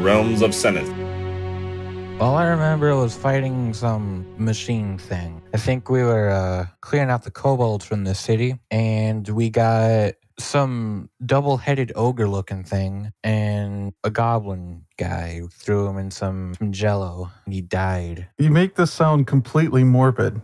realms of Seneth. All I remember was fighting some machine thing. I think we were clearing out the kobolds from the city, and we got some double-headed ogre-looking thing, and a goblin guy threw him in some jello, and he died. You make this sound completely morbid.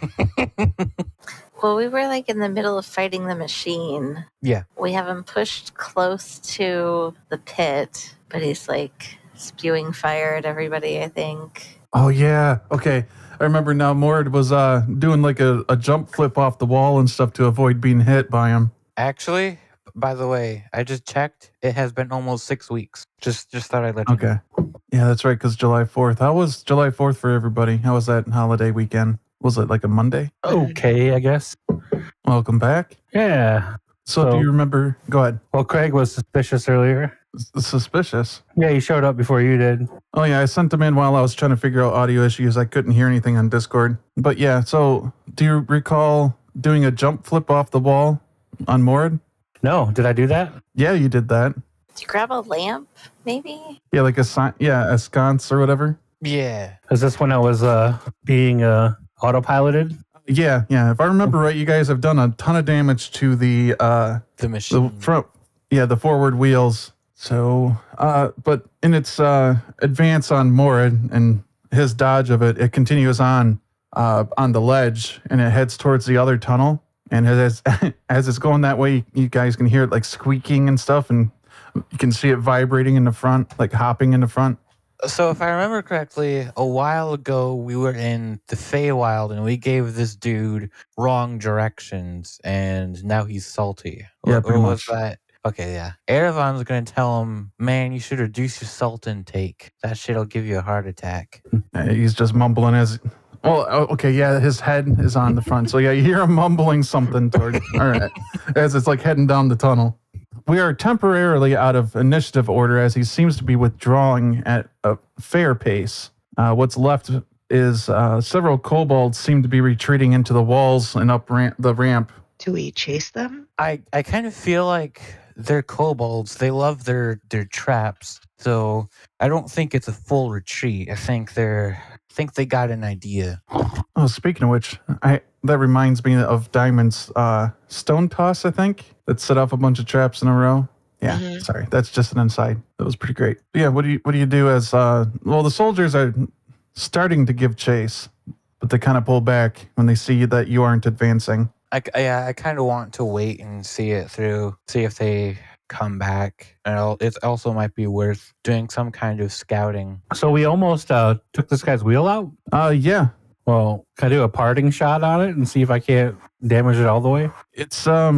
Well, we were like in the middle of fighting the machine. Yeah. We have him pushed close to the pit, but he's like spewing fire at everybody, I think. Oh, yeah. Okay. I remember now Mord was doing like a jump flip off the wall and stuff to avoid being hit by him. Actually, by the way, I just checked. It has been almost 6 weeks. Just thought I'd let you know. Okay. Yeah, that's right, because July 4th. How was July 4th for everybody? How was that holiday weekend? Was it like a Monday? Okay, I guess. Welcome back. Yeah. So do you remember? Go ahead. Well, Craig was suspicious earlier. Suspicious? Yeah, he showed up before you did. Oh, yeah, I sent him in while I was trying to figure out audio issues. I couldn't hear anything on Discord. But yeah, so do you recall doing a jump flip off the wall on Mord? No, did I do that? Yeah, you did that. Did you grab a lamp, maybe? Yeah, like a sconce or whatever. Yeah. Is this when I was being autopiloted? Yeah. If I remember right, you guys have done a ton of damage to the machine. the front, the forward wheels. So, but in its advance on Morid and his dodge of it, it continues on the ledge and it heads towards the other tunnel. And as it's going that way, you guys can hear it like squeaking and stuff, and you can see it vibrating in the front, like hopping in the front. So if I remember correctly, a while ago we were in the Feywild and we gave this dude wrong directions and now he's salty. Yeah, pretty or was much. that? Okay, yeah. Erevan's going to tell him, man, you should reduce your salt intake. That shit'll give you a heart attack. He's just mumbling as... Well, okay, yeah, his head is on the front. So yeah, you hear him mumbling something toward... all right, as it's like heading down the tunnel. We are temporarily out of initiative order as he seems to be withdrawing at a fair pace. What's left is several kobolds seem to be retreating into the walls and up the ramp. Do we chase them? I kind of feel like they're kobolds. They love their traps. So I don't think it's a full retreat. I think they got an idea. Oh, speaking of which, that reminds me of Diamond's stone toss, I think, that set off a bunch of traps in a row. Yeah, Sorry, that's just an inside. That was pretty great. Yeah, what do you do as the soldiers are starting to give chase, but they kind of pull back when they see that you aren't advancing. I kind of want to wait and see it through, see if they come back. And it also might be worth doing some kind of scouting. So we almost took this guy's wheel out? Yeah. Well, can I do a parting shot on it and see if I can't damage it all the way? It's,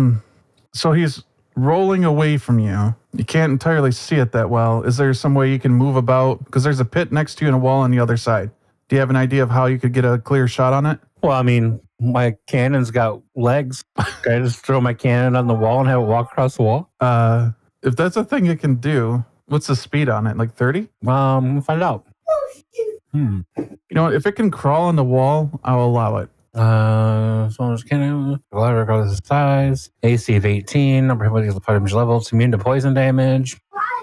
so he's rolling away from you. You can't entirely see it that well. Is there some way you can move about? Because there's a pit next to you and a wall on the other side. Do you have an idea of how you could get a clear shot on it? Well, I mean, my cannon's got legs. Can I just throw my cannon on the wall and have it walk across the wall? If that's a thing it can do, what's the speed on it? Like 30? We'll find out. You know what? If it can crawl on the wall, I'll allow it. So I'm just kidding. Regardless of size. AC of 18. Number of damage levels. Immune to poison damage.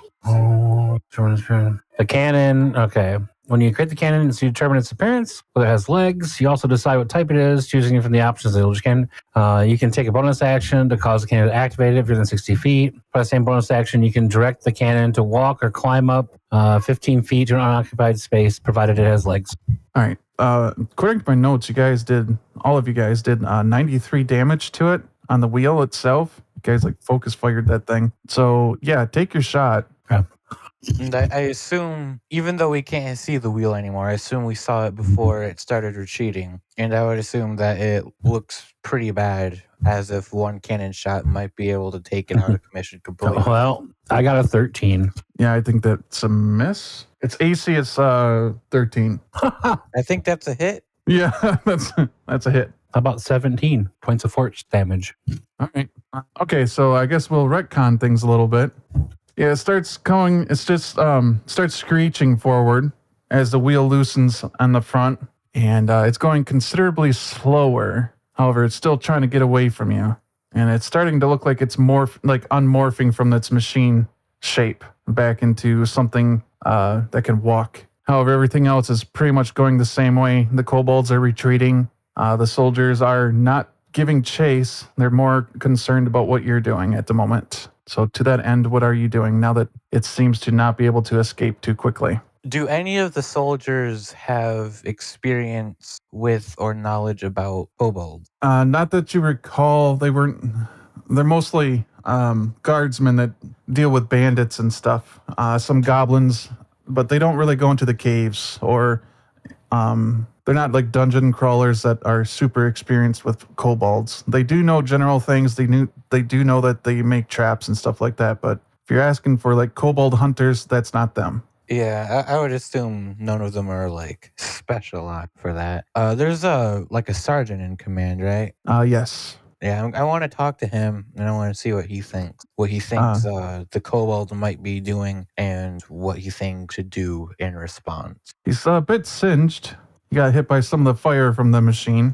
The cannon. Okay. When you create the cannon, you determine its appearance, whether it has legs. You also decide what type it is, choosing it from the options of the cannon. You can take a bonus action to cause the cannon to activate it if you're within 60 feet. For the same bonus action, you can direct the cannon to walk or climb up 15 feet to an unoccupied space, provided it has legs. All right. According to my notes, all of you guys did 93 damage to it on the wheel itself. You guys focus fired that thing. So yeah, take your shot. Okay. And I assume, even though we can't see the wheel anymore, I assume we saw it before it started retreating. And I would assume that it looks pretty bad, as if one cannon shot might be able to take it out of commission completely. Well, I got a 13. Yeah, I think that's a miss. Its AC is 13. I think that's a hit. Yeah, that's a hit. How about 17 points of force damage? All right. Okay, so I guess we'll retcon things a little bit. Yeah, it starts going. It's just starts screeching forward as the wheel loosens on the front, and it's going considerably slower. However, it's still trying to get away from you, and it's starting to look like it's unmorphing from its machine shape back into something that can walk. However, everything else is pretty much going the same way. The kobolds are retreating. The soldiers are not giving chase. They're more concerned about what you're doing at the moment. So to that end, what are you doing now that it seems to not be able to escape too quickly? Do any of the soldiers have experience with or knowledge about kobolds? Not that you recall. They're mostly guardsmen that deal with bandits and stuff. Some goblins, but they don't really go into the caves or they're not like dungeon crawlers that are super experienced with kobolds. They do know general things. They do know that they make traps and stuff like that. But if you're asking for like kobold hunters, that's not them. Yeah, I would assume none of them are like specialized for that. There's a sergeant in command, right? Yes. Yeah, I want to talk to him and I want to see what he thinks. What he thinks the kobolds might be doing and what he thinks should do in response. He's a bit singed. He got hit by some of the fire from the machine.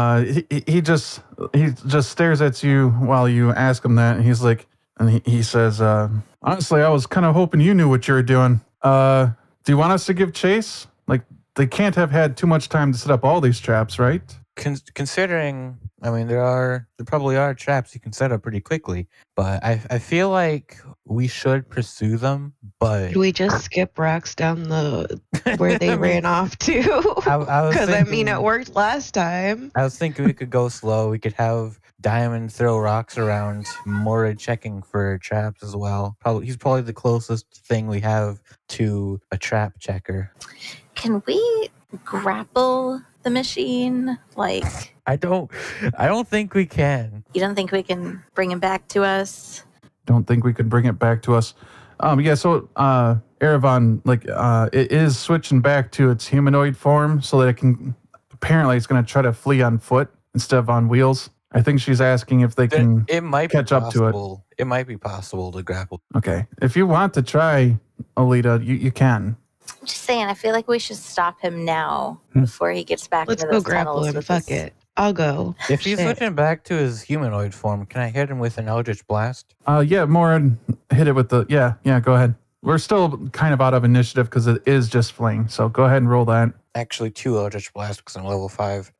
He just stares at you while you ask him that. And he's like, and he says, honestly, I was kind of hoping you knew what you were doing. Do you want us to give chase? Like, they can't have had too much time to set up all these traps, right? Considering, I mean, there probably are traps you can set up pretty quickly, but I feel like we should pursue them. But Could we just skip rocks down where they ran off to? Because it worked last time. I was thinking we could go slow. We could have Diamond throw rocks around, Morid checking for traps as well. He's probably the closest thing we have to a trap checker. Can we grapple the machine? Like, I don't think we can. you don't think we can bring him back to us? Don't think we could bring it back to us. Yeah, so Erevan, it is switching back to its humanoid form so that it can, apparently it's going to try to flee on foot instead of on wheels. I think she's asking if they can catch up to it. It might be possible to grapple. Okay. If you want to try, Alita, you can. I'm just saying, I feel like we should stop him now before he gets back Let's into go those grapple tunnels. him. Fuck it. I'll go. If he's Shit. switching back to his humanoid form, can I hit him with an Eldritch Blast? Yeah, Morin, hit it with the, yeah, go ahead. We're still kind of out of initiative because it is just fling, so go ahead and roll that. Actually, 2 Eldritch Blasts because I'm level 5.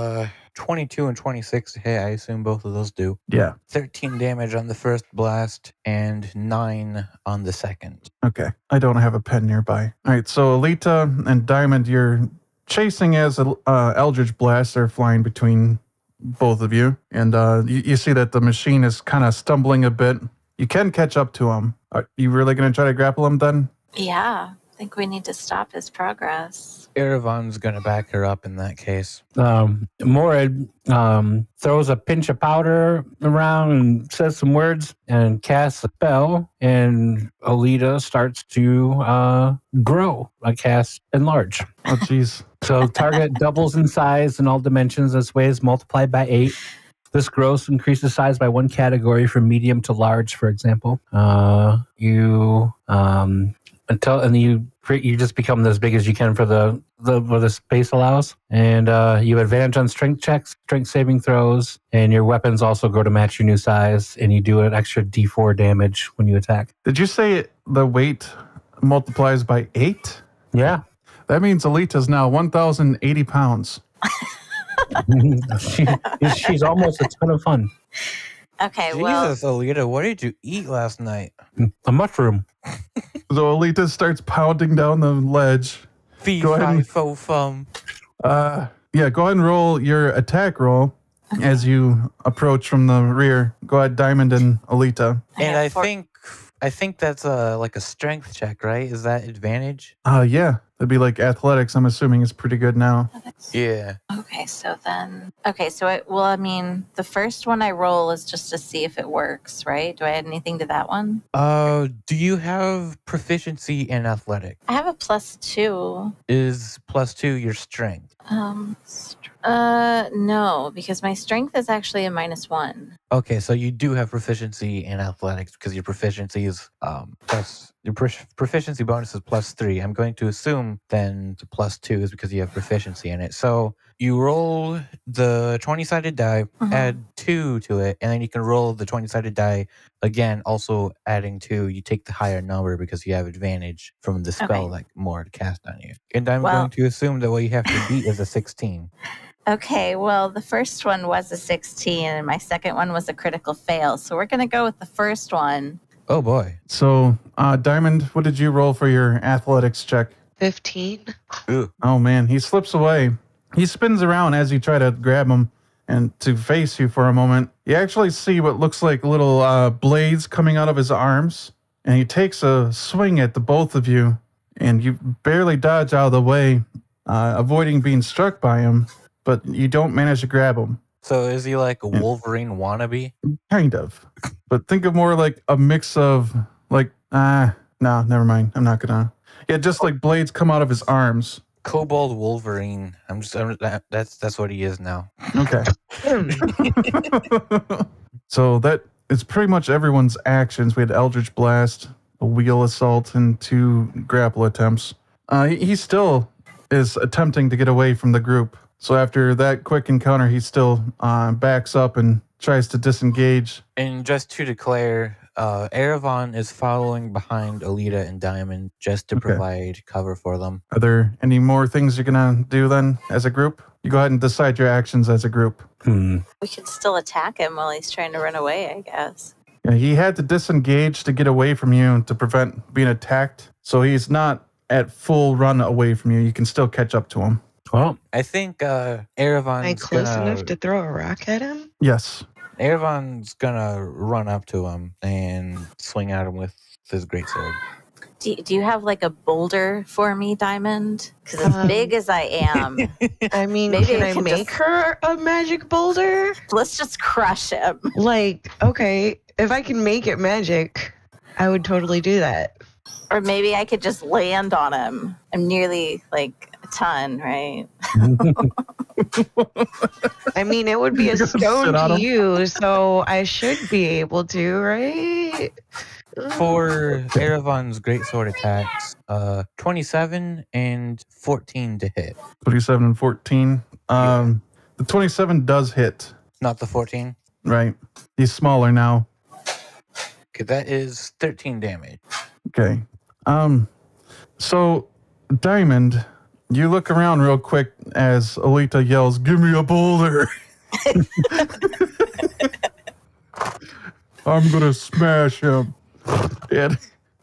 22 and 26 to hit. I assume both of those do. Yeah. 13 damage on the first blast and 9 on the second. Okay. I don't have a pen nearby. All right, so Alita and Diamond, you're chasing as Eldritch Blasts are flying between both of you. And you see that the machine is kind of stumbling a bit. You can catch up to him. Are you really going to try to grapple him then? Yeah, I think we need to stop his progress. Erevan's going to back her up in that case. Morid throws a pinch of powder around and says some words and casts a spell, and Alita starts to grow, cast enlarge. Oh, jeez. So target doubles in size in all dimensions. This way is multiplied by 8. This growth increases size by 1 category from medium to large, for example. You just become as big as you can for the space allows, and you have advantage on strength checks, strength saving throws, and your weapons also grow to match your new size, and you do an extra D4 damage when you attack. Did you say the weight multiplies by 8? Yeah. That means Alita's now 1,080 pounds. She's almost a ton of fun. Okay, Jesus, Alita, what did you eat last night? A mushroom. So Alita starts pounding down the ledge. Fee, Go ahead fi, and- fo, fum. Yeah, go ahead and roll your attack roll as you approach from the rear. Go ahead, Diamond and Alita. And I think that's like a strength check, right? Is that advantage? Yeah, that'd be like athletics. I'm assuming it's pretty good now. Yeah. Okay, so the first one I roll is just to see if it works, right? Do I add anything to that one? Do you have proficiency in athletic? I have a +2. Is +2 your strength? No, because my strength is actually a -1. Okay, so you do have proficiency in athletics because your proficiency is proficiency bonus is +3. I'm going to assume then the +2 is because you have proficiency in it. So you roll the 20-sided die, add 2 to it, and then you can roll the 20-sided die again, also adding 2. You take the higher number because you have advantage from the spell, like more to cast on you. And I'm going to assume that what you have to beat is a 16. Okay, well, the first one was a 16, and my second one was a critical fail. So we're going to go with the first one. Oh, boy. So, Diamond, what did you roll for your athletics check? 15. Ooh. Oh, man. He slips away. He spins around as you try to grab him and to face you for a moment. You actually see what looks like little blades coming out of his arms, and he takes a swing at the both of you, and you barely dodge out of the way, avoiding being struck by him. But you don't manage to grab him. So is he like a Wolverine wannabe? Kind of. But think of more like a mix of like, no, never mind. I'm not gonna. Yeah, just like blades come out of his arms. Kobold Wolverine. That's what he is now. Okay. So that is pretty much everyone's actions. We had Eldritch Blast, a wheel assault, and 2 grapple attempts. He still is attempting to get away from the group. So after that quick encounter, he still backs up and tries to disengage. And just to declare, Erevan is following behind Alita and Diamond just to provide cover for them. Are there any more things you're going to do then as a group? You go ahead and decide your actions as a group. We could still attack him while he's trying to run away, I guess. Yeah, he had to disengage to get away from you to prevent being attacked. So he's not at full run away from you. You can still catch up to him. Well, I think Erevan's Am I close enough to throw a rock at him? Yes. Erevan's gonna run up to him and swing at him with his greatsword. Do you have like a boulder for me, Diamond? Because as big as I am, I mean, maybe can I make her a magic boulder? Let's just crush him. Like, okay, if I can make it magic, I would totally do that. Or maybe I could just land on him. I'm nearly like a ton, right? I mean, it would be a stone to you, so I should be able to, right? For Erevan's greatsword attacks, 27 and 14 to hit. 27 and 14. The 27 does hit. Not the 14? Right. He's smaller now. Okay, that is 13 damage. Okay. So, Diamond, you look around real quick as Alita yells, "Give me a boulder!" I'm gonna smash him. And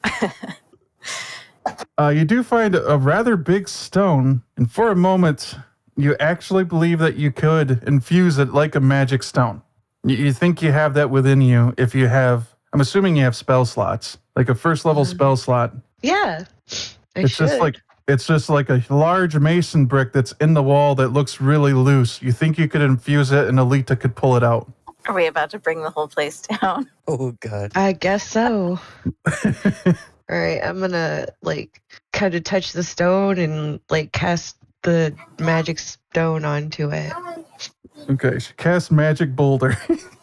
you do find a rather big stone, and for a moment, you actually believe that you could infuse it like a magic stone. You think you have that within you if you have, I'm assuming you have spell slots, like a first level spell slot. Yeah, It's just like a large mason brick that's in the wall that looks really loose. You think you could infuse it and Alita could pull it out. Are we about to bring the whole place down? Oh, God. I guess so. All right, I'm gonna like kind of touch the stone and like cast the magic stone onto it. Okay, she casts magic boulder.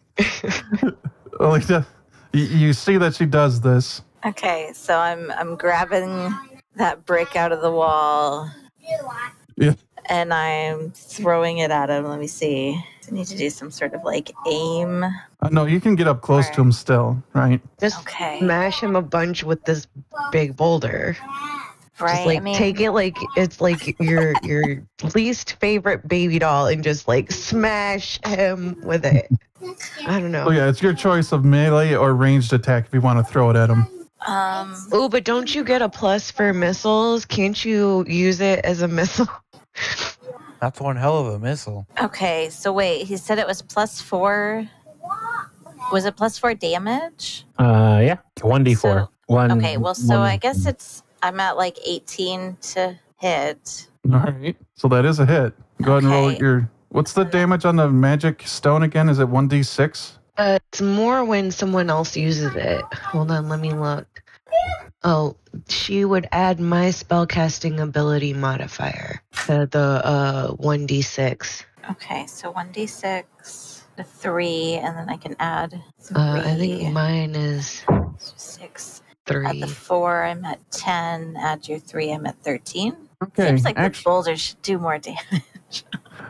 Alita, you see that she does this. Okay, so I'm grabbing that brick out of the wall. Yeah. And I'm throwing it at him. Let me see. I need to do some sort of like aim. No, you can get up close to him still, right? Just Okay. smash him a bunch with this big boulder. Right. Just like take it like it's like your least favorite baby doll and just like smash him with it. I don't know. Oh yeah, it's your choice of melee or ranged attack if you want to throw it at him. Oh, but don't you get a plus for missiles? Can't you use it as a missile? That's one hell of a missile. Okay, so wait, he said it was +4. Was it +4 damage? Yeah. 1d4. So- One. Okay, well, so one- I guess I'm at like 18 to hit. All right. So that is a hit. Go ahead and roll Okay. your... What's the damage on the magic stone again? Is it 1d6? It's more when someone else uses it. Hold on, let me look. Oh, she would add my spellcasting ability modifier to the 1d6. Okay, so 1d6, a 3, and then I can add 3. I think mine is 6. 3. At the 4, I'm at 10. Add your 3, I'm at 13. Okay. Seems like the Actually, boulder should do more damage.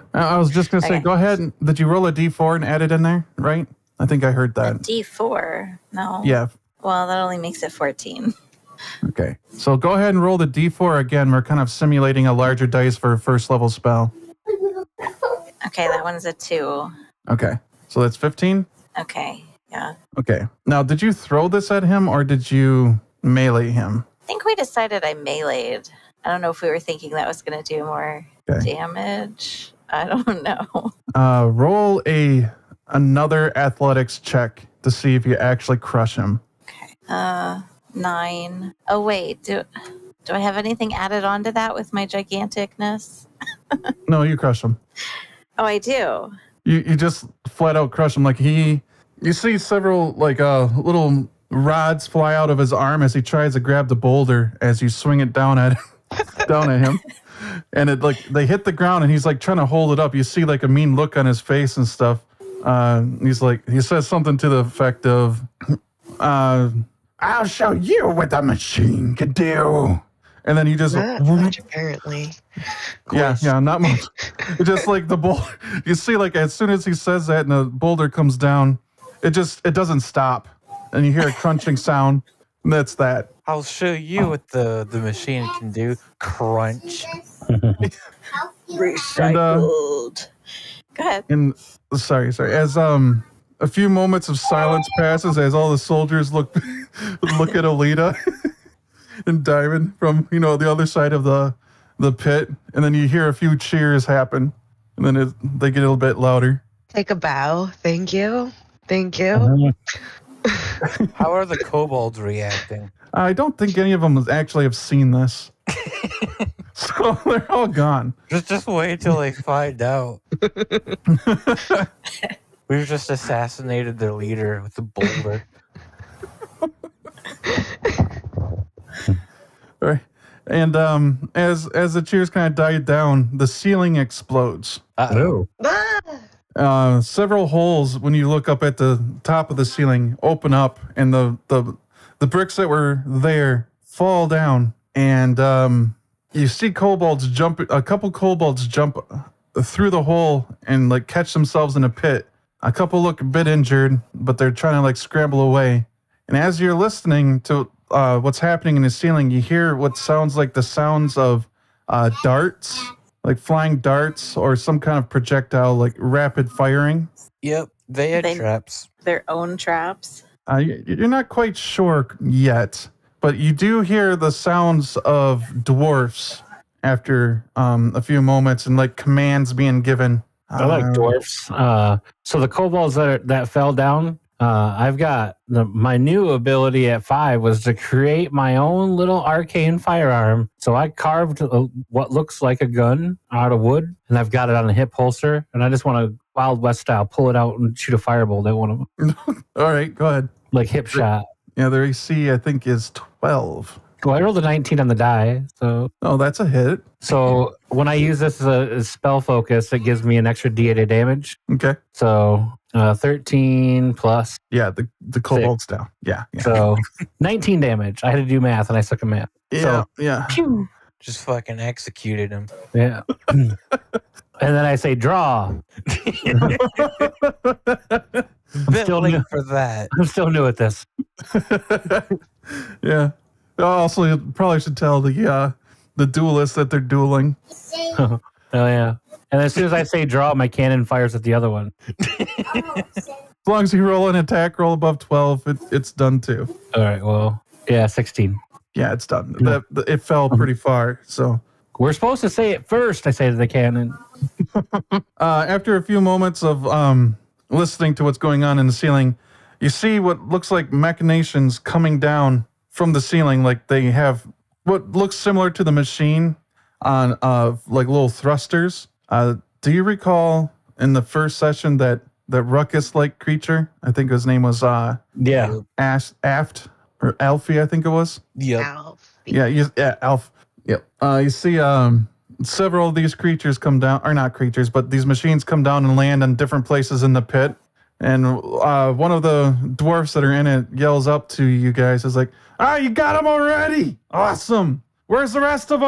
I was just going to say, Okay. go ahead. Did you roll a d4 and add it in there, right? I think I heard A that. D4. No. Yeah. Well, that only makes it 14. Okay. So go ahead and roll the d4 again. We're kind of simulating a larger dice for a first level spell. Okay, that one's a 2. Okay. So that's 15? Okay, yeah. Okay. Now, did you throw this at him or did you melee him? I think we decided I meleeed. I don't know if we were thinking that was going to do more Okay. damage. I don't know. Roll another athletics check to see if you actually crush him. 9. Oh, wait. Do I have anything added on to that with my giganticness? No, you crush him. Oh, I do. You just flat out crush him. Like you see several little rods fly out of his arm as he tries to grab the boulder as you swing it down at him. And it they hit the ground and he's like trying to hold it up. You see like a mean look on his face and stuff. He says something to the effect of, I'll show you what the machine can do. And then he just Not much, apparently. yeah, not much. It's just like the boulder. You see, like as soon as he says that, and the boulder comes down, it doesn't stop, and you hear a crunching sound. And that's that. I'll show you what the machine can do. Crunch. Recycled. Go ahead. And sorry. As a few moments of silence passes, as all the soldiers look at Alita and Diamond from the other side of the pit, and then you hear a few cheers happen, and then they get a little bit louder. Take a bow. Thank you. Thank you. How are the kobolds reacting? I don't think any of them actually have seen this, so they're all gone. Just wait till they find out. We've just assassinated their leader with a boulder. Right. And as the cheers kind of died down, the ceiling explodes. Uh-oh. Ah! Several holes, when you look up at the top of the ceiling, open up, and the bricks that were there fall down, and you see kobolds jump. A couple kobolds jump through the hole and catch themselves in a pit. A couple look a bit injured, but they're trying to scramble away. And as you're listening to what's happening in the ceiling, you hear what sounds like the sounds of darts, like flying darts or some kind of projectile, rapid firing. Yep, they had traps. Their own traps. You're not quite sure yet, but you do hear the sounds of dwarfs after a few moments and commands being given. I like dwarfs. So the kobolds that fell down, I've got my new ability at 5 was to create my own little arcane firearm. So I carved what looks like a gun out of wood, and I've got it on a hip holster. And I just want to Wild West style pull it out and shoot a firebolt at one of them, All right, go ahead. like hip shot. Yeah, their AC I think is 12. Well, I rolled a 19 on the die, so Oh, that's a hit. so when I use this as a spell focus, it gives me an extra D8 of damage. Okay. So 13 plus, Yeah, the kobold's down. Yeah. so 19 damage. I had to do math, and I suck at math. Yeah. Yeah. Phew. Just fucking executed him. Yeah. And then I say draw. Bit still late new. for that. I'm still new at this. Yeah. Also, you probably should tell the duelists that they're dueling. Oh yeah. And as soon as I say draw, my cannon fires at the other one. As long as you roll an attack roll above 12, it's done too. All right. Well, yeah, 16. Yeah, it's done. It fell pretty far. So We're supposed to say it first, I say to the cannon. after a few moments of listening to what's going on in the ceiling, you see what looks like machinations coming down from the ceiling. Like they have what looks similar to the machine on little thrusters. Do you recall in the first session that ruckus-like creature? I think his name was Yeah. Aft or Alfie, I think it was. Yep. Alf. Yeah, Alf. Yep. You see several of these creatures come down, or not creatures, but these machines come down and land in different places in the pit. And one of the dwarfs that are in it yells up to you guys, is like, you got them already! Awesome! Where's the rest of them?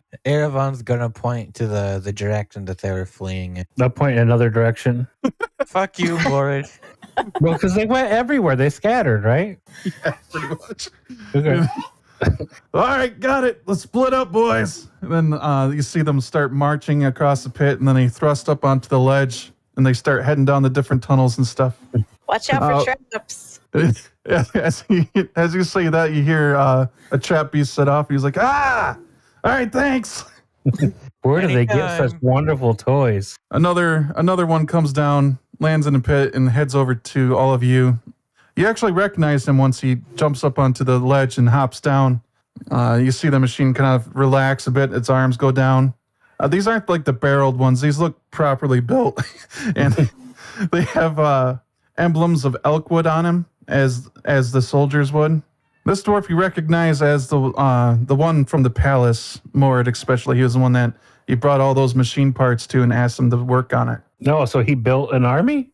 Erevan's gonna point to the direction that they were fleeing. They'll point in another direction. Fuck you, Borid. Well, because they went everywhere. They scattered, right? Yeah, pretty much. Okay. All right, got it. Let's split up, boys. And then you see them start marching across the pit, and then they thrust up onto the ledge, and they start heading down the different tunnels and stuff. Watch out for traps. As you say that, you hear a trap beast set off. He's like, ah! All right, thanks. Where do they get such wonderful toys? Another one comes down, lands in the pit, and heads over to all of you. You actually recognize him once he jumps up onto the ledge and hops down. You see the machine kind of relax a bit. Its arms go down. These aren't like the barreled ones. These look properly built. And they have emblems of Elkwood on him, as the soldiers would. This dwarf you recognize as the one from the palace, Mord especially. He was the one that you brought all those machine parts to and asked him to work on it. No, so he built an army?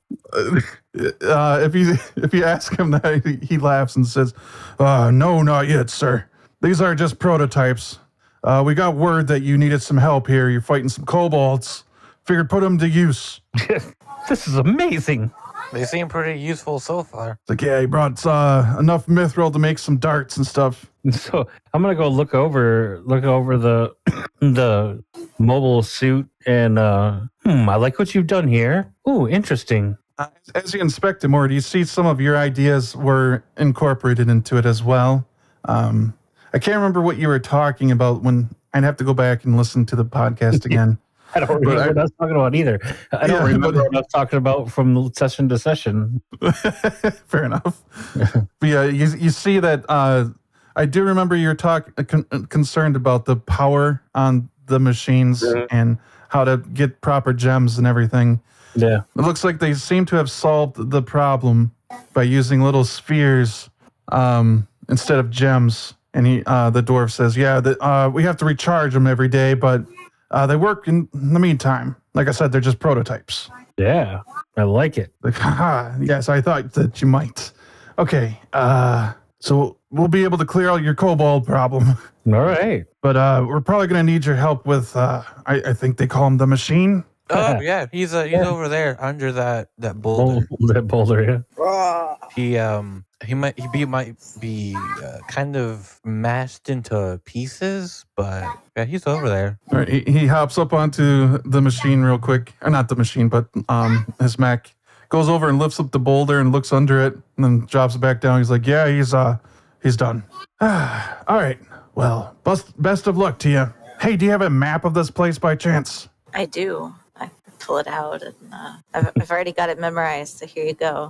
If you ask him that, he laughs and says, no, not yet, sir. These are just prototypes. We got word that you needed some help here. You're fighting some kobolds. Figured put them to use. This is amazing. They seem pretty useful so far. It's like, yeah, he brought enough mithril to make some darts and stuff. So I'm gonna go look over the the mobile suit and I like what you've done here. Ooh, interesting. As you inspect it more, you see some of your ideas were incorporated into it as well. I can't remember what you were talking about when I'd have to go back and listen to the podcast again. I don't remember what I was talking about either. I don't remember what I was talking about from session to session. Fair enough. But yeah, you see that I do remember you're concerned about the power on the machines and how to get proper gems and everything. Yeah. It looks like they seem to have solved the problem by using little spheres instead of gems. And the dwarf says, yeah, we have to recharge them every day, but they work in the meantime. Like I said, they're just prototypes. Yeah, I like it. Like, haha, yes, I thought that you might. Okay, so we'll be able to clear out your kobold problem. All right. But we're probably going to need your help with, I think they call him the machine. Oh, yeah. He's over there under that boulder. That boulder, yeah. He might be kind of mashed into pieces, but yeah, he's over there. All right, he hops up onto the machine real quick. Or not the machine, but his mech. Goes over and lifts up the boulder and looks under it and then drops it back down. He's like, yeah, he's done. All right. Well, best of luck to you. Hey, do you have a map of this place by chance? I do. I pull it out and I've already got it memorized, so here you go.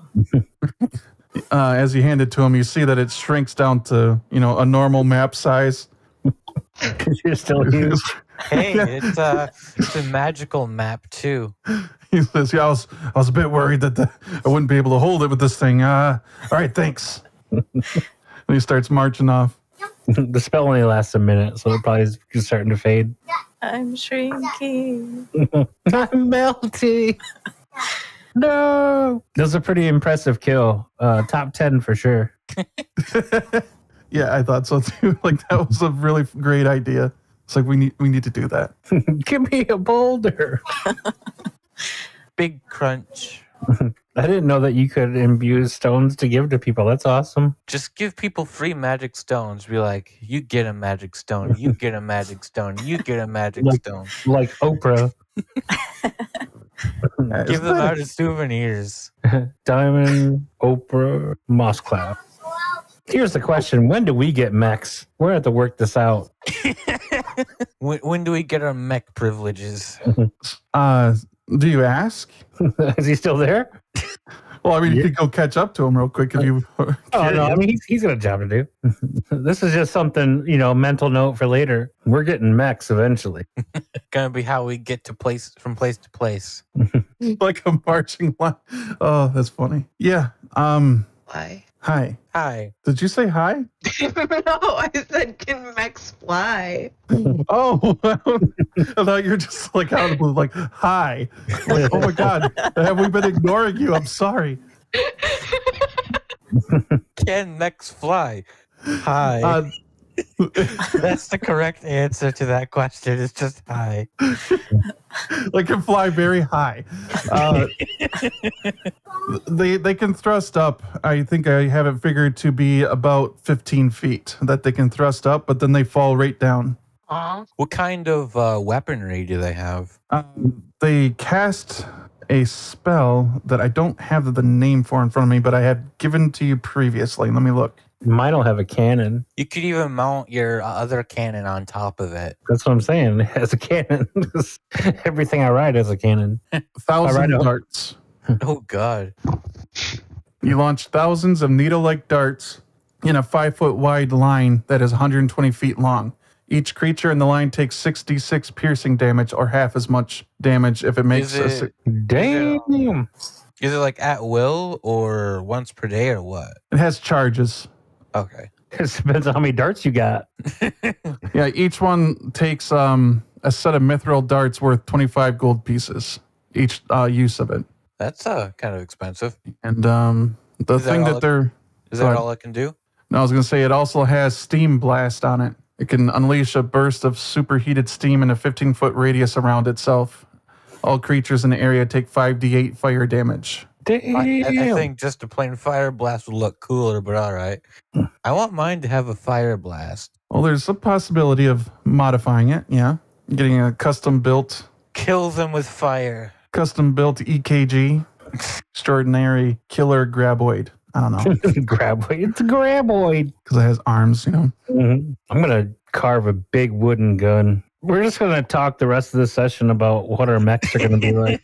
As you hand it to him, you see that it shrinks down to, a normal map size. Because you're still huge. Hey, it's a magical map too. He says, yeah, I was a bit worried that I wouldn't be able to hold it with this thing. All right, thanks. And he starts marching off. The spell only lasts a minute, so it probably is starting to fade. I'm shrinking. I'm melting. No. That was a pretty impressive kill. Top 10 for sure. Yeah, I thought so too. Like, that was a really great idea. It's like, we need to do that. Give me a boulder. Big crunch. I didn't know that you could imbue stones to give to people. That's awesome. Just give people free magic stones. Be like, you get a magic stone. You get a magic stone. You get a magic stone. Like Oprah. Give them out as souvenirs. Diamond, Oprah, Moss Cloud. Here's the question. When do we get mechs? We're going to have to work this out. When do we get our mech privileges? Do you ask? Is he still there? Well, I mean, you could go catch up to him real quick if you... Oh, no, I mean, he's got a job to do. This is just something, mental note for later. We're getting mechs eventually. Gonna be how we get from place to place. Like a marching line. Oh, that's funny. Yeah. Why? Hi. Hi. Did you say hi? No, I said, can mechs fly? Oh, I thought you were just like out of the blue, like, hi. Like, oh my God, have we been ignoring you? I'm sorry. Can mechs fly? Hi. That's the correct answer to that question. It's just high. They can fly very high. They can thrust up. I think I have it figured to be about 15 feet that they can thrust up, but then they fall right down. What kind of weaponry do they have? They cast a spell that I don't have the name for in front of me, but I had given to you previously. Let me look. Mine don't have a cannon. You could even mount your other cannon on top of it. That's what I'm saying. It has a cannon. Everything I ride has a cannon. 1,000 darts. Oh, God. You launch thousands of needle-like darts in a 5-foot wide line that is 120 feet long. Each creature in the line takes 66 piercing damage or half as much damage if it makes Damn. Is it like at will or once per day or what? It has charges. Okay. It depends on how many darts you got. Yeah, each one takes a set of mithril darts worth 25 gold pieces, each use of it. That's kind of expensive. And the thing that they're... Is that all it can do? No, I was going to say it also has Steam Blast on it. It can unleash a burst of superheated steam in a 15-foot radius around itself. All creatures in the area take 5d8 fire damage. Damn. I think just a plain fire blast would look cooler, but all right. I want mine to have a fire blast. Well, there's a possibility of modifying it, yeah. Getting a custom-built... Kill them with fire. Custom-built EKG. Extraordinary Killer Graboid. I don't know. Graboid. It's a graboid. Because it has arms, you know. Mm-hmm. I'm going to carve a big wooden gun. We're just going to talk the rest of the session about what our mechs are going to be like.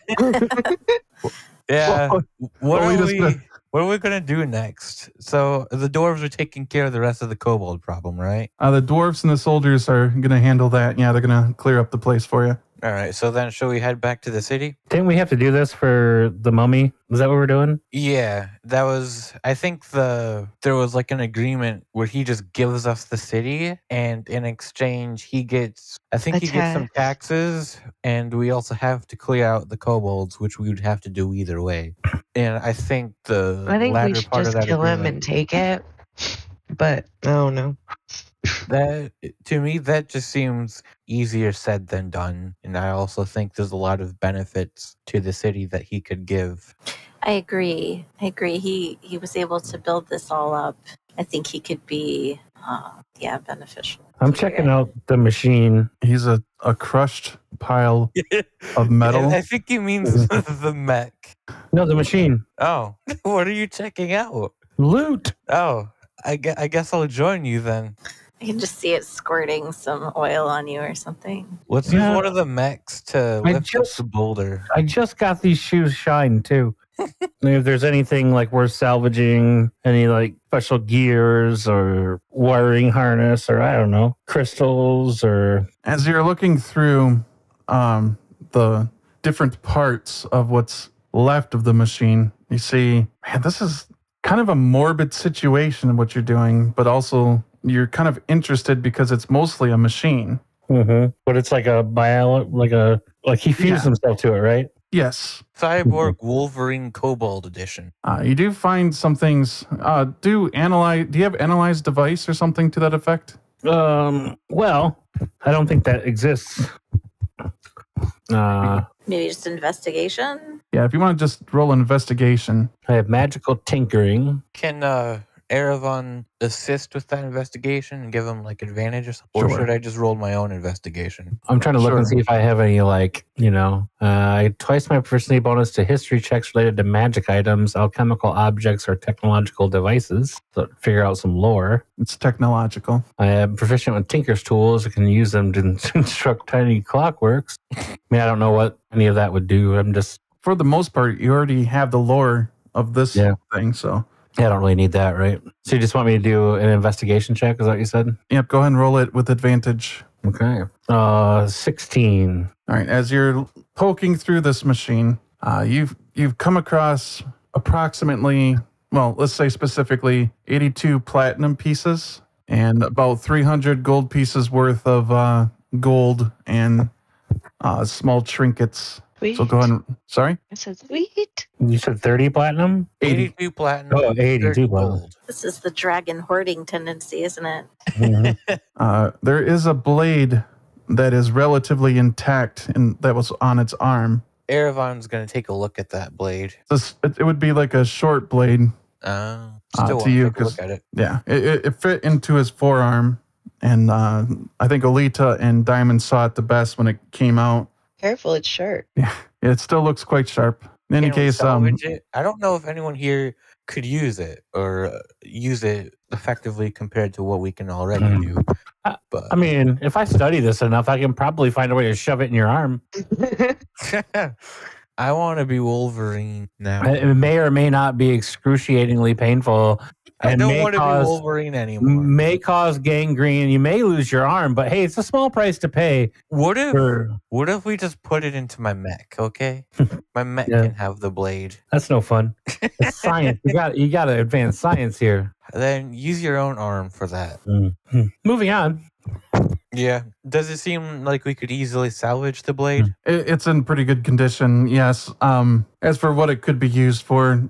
Yeah. What are we going to do next? So the dwarves are taking care of the rest of the kobold problem, right? The dwarves and the soldiers are going to handle that. Yeah, they're going to clear up the place for you. All right. So then shall we head back to the city? Didn't we have to do this for the mummy? Is that what we're doing? Yeah, that was, I think there was like an agreement where he just gives us the city and in exchange he gets some taxes and we also have to clear out the kobolds, which we would have to do either way. And I think we should just kill him and take it, but I don't know. That to me, that just seems easier said than done. And I also think there's a lot of benefits to the city that he could give. I agree. He was able to build this all up. I think he could be, beneficial. I'm checking out the machine. He's a crushed pile of metal. I think he means the mech. No, the machine. Oh, what are you checking out? Loot. Oh, I guess I'll join you then. I can just see it squirting some oil on you or something. Let's use one of the mechs to lift up the boulder. I just got these shoes shined too. If there's anything like worth salvaging, any like special gears or wiring harness or I don't know, crystals or... As you're looking through the different parts of what's left of the machine, you see, man, this is kind of a morbid situation what you're doing, but also you're kind of interested because it's mostly a machine. Mm-hmm. But it's like like he fused himself to it, right? Yes. Cyborg Wolverine Kobold Edition. You do find some things. Do you have analyze device or something to that effect? Well, I don't think that exists. Maybe just investigation? Yeah, if you want to just roll an investigation. I have magical tinkering. Can Erevan assist with that investigation and give him like advantage or something? Or should I just roll my own investigation? I'm trying to look and see if I have any twice my personality bonus to history checks related to magic items, alchemical objects, or technological devices. So figure out some lore. It's technological. I am proficient with Tinker's tools. I can use them to construct tiny clockworks. I mean, I don't know what any of that would do. I'm just... For the most part, you already have the lore of this thing, so... Yeah, I don't really need that, right? So you just want me to do an investigation check? Is that what you said? Yep, go ahead and roll it with advantage. Okay. 16. All right, as you're poking through this machine, you've come across approximately, well, let's say specifically 82 platinum pieces and about 300 gold pieces worth of gold and small trinkets. Sweet. So go ahead and, sorry? I said, sweet. You said 30 platinum? 82 platinum. Oh, 82 30 platinum. gold. This is the dragon hoarding tendency, isn't it? Mhm. There is a blade that is relatively intact and that was on its arm. Erevan's gonna take a look at that blade. It would be like a short blade. Still To want to you, take a 'cause- look at it. Yeah, it fit into his forearm, and I think Alita and Diamond saw it the best when it came out. Careful, it's sharp. It still looks quite sharp. In any Can we case, salvage it? I don't know if anyone here could use it or use it effectively compared to what we can already do. But I mean, if I study this enough, I can probably find a way to shove it in your arm. I want to be Wolverine now. It may or may not be excruciatingly painful. I and don't may want to be cause- Wolverine anymore. May cause gangrene. You may lose your arm, but hey, it's a small price to pay What if for. what if we just put it into my mech? Okay, my mech Yeah. can have the blade. That's no fun. It's science. You got to advance science here. Then use your own arm for that. Moving on. Yeah. Does it seem like we could easily salvage the blade? it's in pretty good condition. Yes. As for what it could be used for,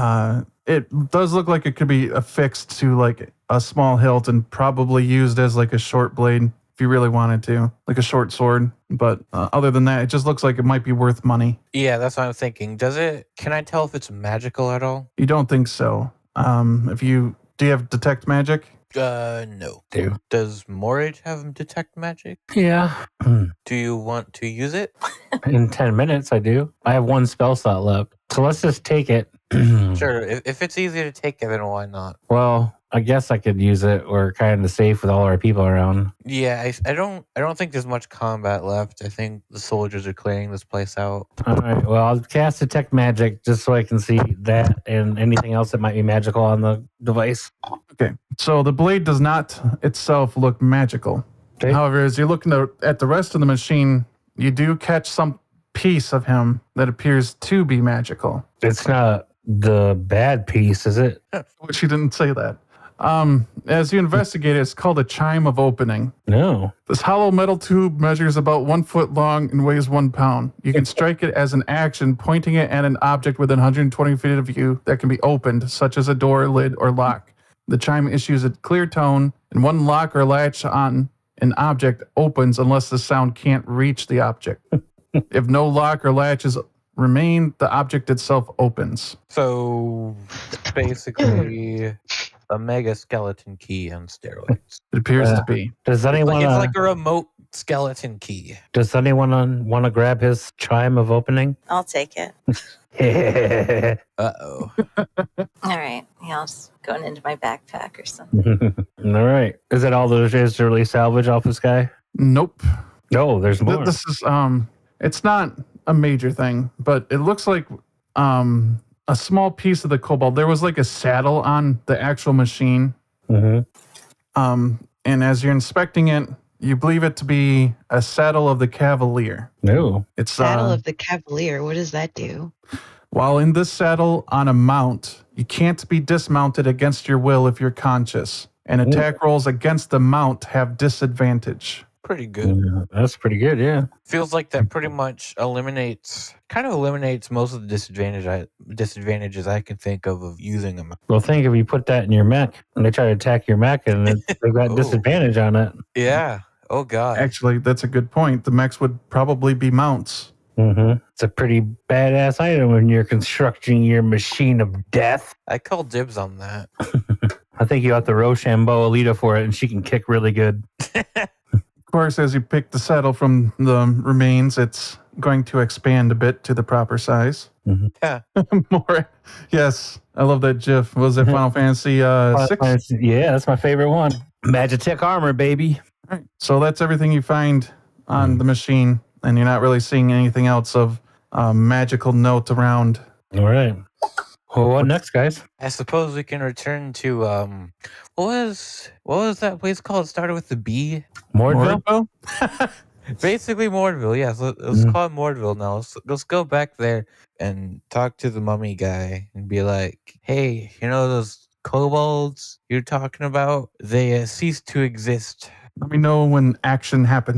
it does look like it could be affixed to like a small hilt and probably used as like a short blade if you really wanted to, like a short sword. But other than that, it just looks like it might be worth money. Yeah, that's what I'm thinking. Does it? Can I tell if it's magical at all? You don't think so? Do you have detect magic? No. Do. Does Morage have detect magic? Yeah. Do you want to use it? In 10 minutes, I do. I have one spell slot left. So let's just take it. Sure. If it's easy to take it, then why not? Well, I guess I could use it. We're kind of safe with all our people around. Yeah, I don't think there's much combat left. I think the soldiers are clearing this place out. All right. Well, I'll cast detect magic just so I can see that and anything else that might be magical on the device. Okay. So the blade does not itself look magical. Okay. However, as you're looking at the rest of the machine, you do catch some piece of him that appears to be magical. It's not the bad piece, is it? Which you didn't say that. As you investigate, it's called a chime of opening. No. This hollow metal tube measures about 1 foot long and weighs 1 pound. You can strike it as an action, pointing it at an object within 120 feet of you that can be opened, such as a door, lid, or lock. The chime issues a clear tone, and one lock or latch on an object opens unless the sound can't reach the object. If no lock or latches remain, the object itself opens. So basically, a mega skeleton key on steroids. It appears to be. Does anyone It's like a remote skeleton key. want to grab his chime of opening? I'll take it. Uh-oh. All right. Yeah, I'll just going into my backpack or something. All right. Is that all there is to really salvage off this guy? Nope. No, there's more. This is it's not a major thing, but it looks like a small piece of the cobalt. There was like a saddle on the actual machine. Mhm. And as you're inspecting it, you believe it to be a saddle of the Cavalier. No. It's Saddle of the Cavalier. What does that do? while in this saddle on a mount, you can't be dismounted against your will if you're conscious. And attack rolls against the mount have disadvantage. Pretty good. That's pretty good, yeah. Feels like that pretty much eliminates most of the disadvantages I can think of using them. Well, think if you put that in your mech and they try to attack your mech and they've got Ooh. disadvantage on it. Yeah. Oh God. Actually, that's a good point. The mechs would probably be mounts. Mm-hmm. It's a pretty badass item when you're constructing your machine of death. I call dibs on that. I think you have to Rochambeau Alita for it, and she can kick really good. Of course, as you pick the saddle from the remains, it's going to expand a bit to the proper size. Yeah. More, yes, I love that GIF. Was it Final Fantasy 6? Yeah, that's my favorite one. Magitech armor, baby. All right. So that's everything you find on the machine, and you're not really seeing anything else of magical note around. All right. Well, what next, guys? I suppose we can return to what was that place called? It started with the B. Mordville? Mordville? Basically Mordville, yes. Let's call it Mordville now. Let's go back there and talk to the mummy guy and be like, hey, you know those kobolds you're talking about? They cease to exist. Let me know when action happens.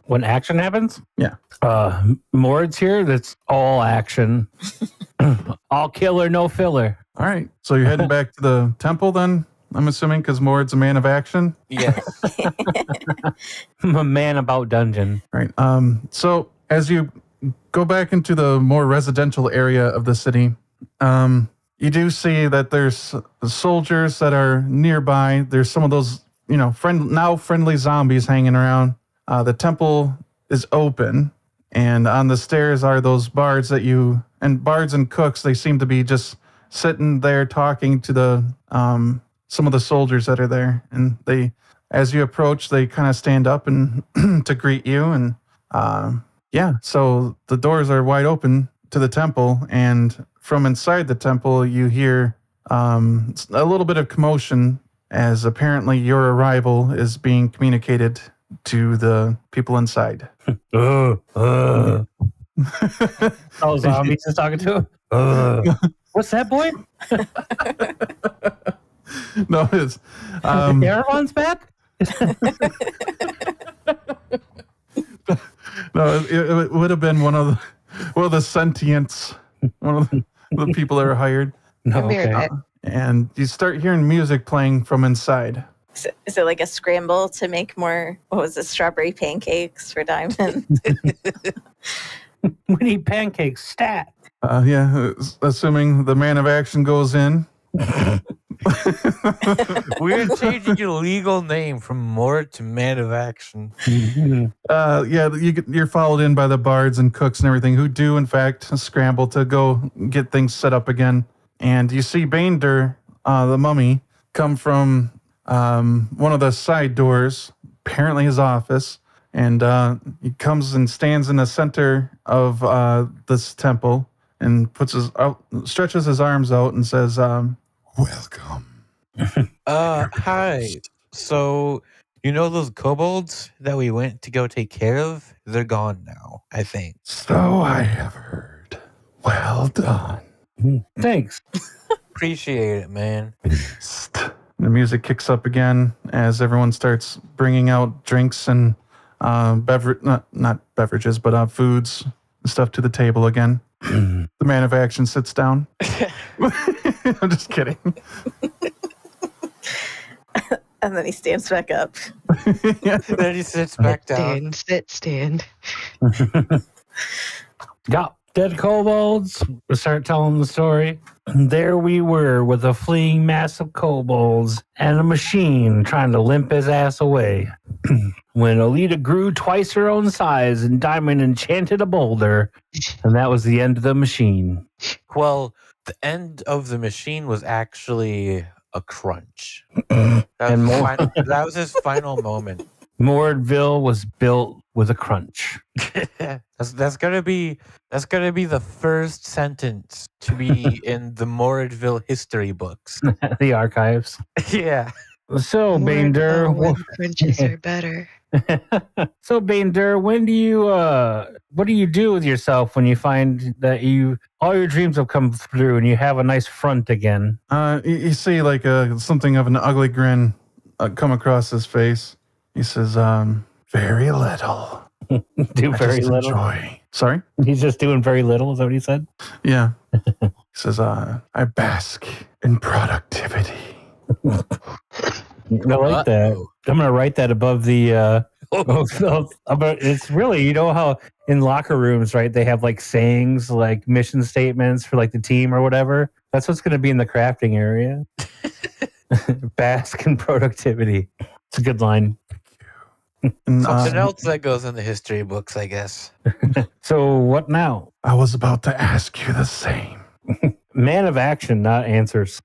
When action happens? Yeah. Mord's here. That's all action. All killer, no filler. All right. So you're heading back to the temple then, I'm assuming, because Mord's a man of action. Yes. I'm a man about dungeon. All right. So as you go back into the more residential area of the city, you do see that there's soldiers that are nearby. There's some of those, friendly zombies hanging around. The temple is open, and on the stairs are those bards bards and cooks. They seem to be just sitting there talking to the some of the soldiers that are there. And they, as you approach, they kind of stand up and to greet you. And so the doors are wide open to the temple, and from inside the temple, you hear a little bit of commotion, as apparently your arrival is being communicated to the people inside. Oh, zombies is talking to him? What's that, boy? No, it's Aragon's back? no, it would have been one of the sentients, one of the people that are hired. No, Come here, okay. Nick. And you start hearing music playing from inside. Is it like a scramble to make more, strawberry pancakes for Diamond? We need pancakes, stat. Assuming the man of action goes in. We're changing your legal name from Mort to Man of Action. You're followed in by the bards and cooks and everything, who do in fact scramble to go get things set up again. And you see Baindur, the mummy, come from one of the side doors, apparently his office, and he comes and stands in the center of this temple and stretches his arms out and says, "Welcome." Hi. So, those kobolds that we went to go take care of? They're gone now, I think. So I have heard. Well done. Thanks. Appreciate it, man. The music kicks up again as everyone starts bringing out drinks and not beverages, but foods and stuff to the table again. The man of action sits down. I'm just kidding. And then he stands back up. Then he sits back down. Stand. Got dead kobolds. We start telling the story. There we were with a fleeing mass of kobolds and a machine trying to limp his ass away. When Alita grew twice her own size and Diamond enchanted a boulder, and that was the end of the machine. Well, the end of the machine was actually a crunch. That was his final moment. Mordville was built with a crunch. That's gonna be the first sentence to be in the Mordville history books. The archives. Yeah. So, Baindur, When crunches are better. So, Baindur, what do you do with yourself when you find that all your dreams have come through and you have a nice front again? You see like something of an ugly grin come across his face. He says, very little. Do very little. Enjoy. Sorry? He's just doing very little. Is that what he said? Yeah. He says, I bask in productivity. I like that. I'm going to write that above the... it's really, how in locker rooms, right, they have like sayings, like mission statements for like the team or whatever. That's what's going to be in the crafting area. Bask in productivity. It's a good line. Something else that goes in the history books, I guess. So what now? I was about to ask you the same. Man of action, not answers.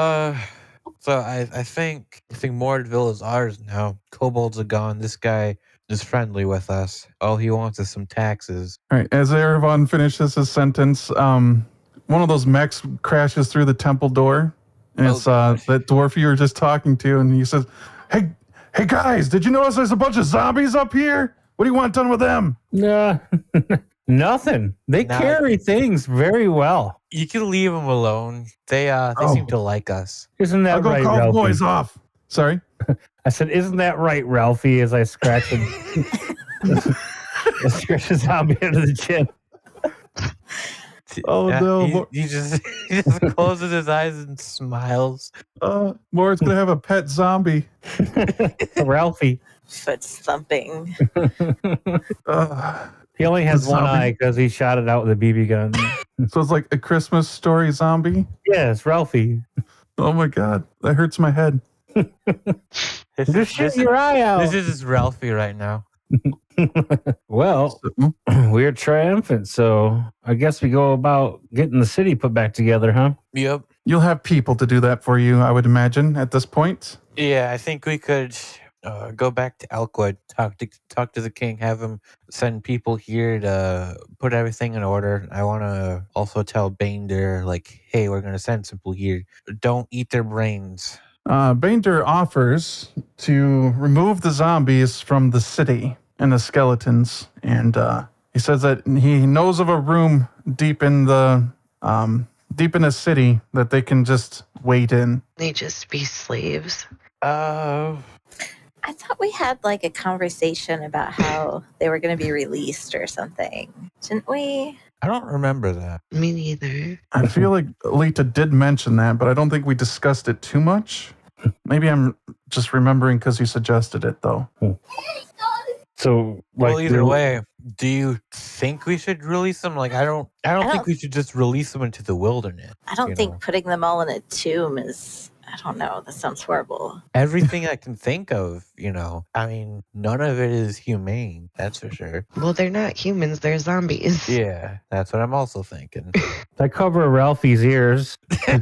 So I think Mordville is ours now. Kobolds are gone. This guy is friendly with us. All he wants is some taxes. All right. As Erevan finishes his sentence, one of those mechs crashes through the temple door, and it's that dwarf you were just talking to, and he says, Hey guys, did you notice there's a bunch of zombies up here? What do you want done with them? Nothing. They carry things very well. You can leave them alone. They seem to like us. Isn't that right, I'll go call Ralphie? the boys off. Sorry? I said, isn't that right, Ralphie, as I scratched it. Scratch a zombie under the chin. Oh, no. He just closes his eyes and smiles. Lauren's gonna have a pet zombie. Ralphie. Foot thumping. He only has The one zombie. eye because he shot it out with a BB gun. So it's like a Christmas story zombie. Yes, Ralphie. Oh my god, that hurts my head. Just shoot your eye out. This is Ralphie right now. Well, we're triumphant, so I guess we go about getting the city put back together, huh? Yep. You'll have people to do that for you, I would imagine, at this point. Yeah, I think we could go back to Elkwood, talk to the king, have him send people here to put everything in order. I want to also tell Bander, like, hey, we're going to send people here. Don't eat their brains. Bander offers to remove the zombies from the city and the skeletons, and he says that he knows of a room deep in the city that they can just wait in. They just be slaves. I thought we had like a conversation about how they were going to be released or something. Didn't we? I don't remember that. Me neither. I feel like Alita did mention that, but I don't think we discussed it too much. Maybe I'm just remembering because you suggested it, though. So, like, Well, either way, do you think we should release them? Like, I don't think we should just release them into the wilderness. I don't You think know. putting them all in a tomb is, I don't know, that sounds horrible. Everything I can think of, I mean, none of it is humane. That's for sure. Well, they're not humans, they're zombies. Yeah, that's what I'm also thinking. I cover Ralphie's ears.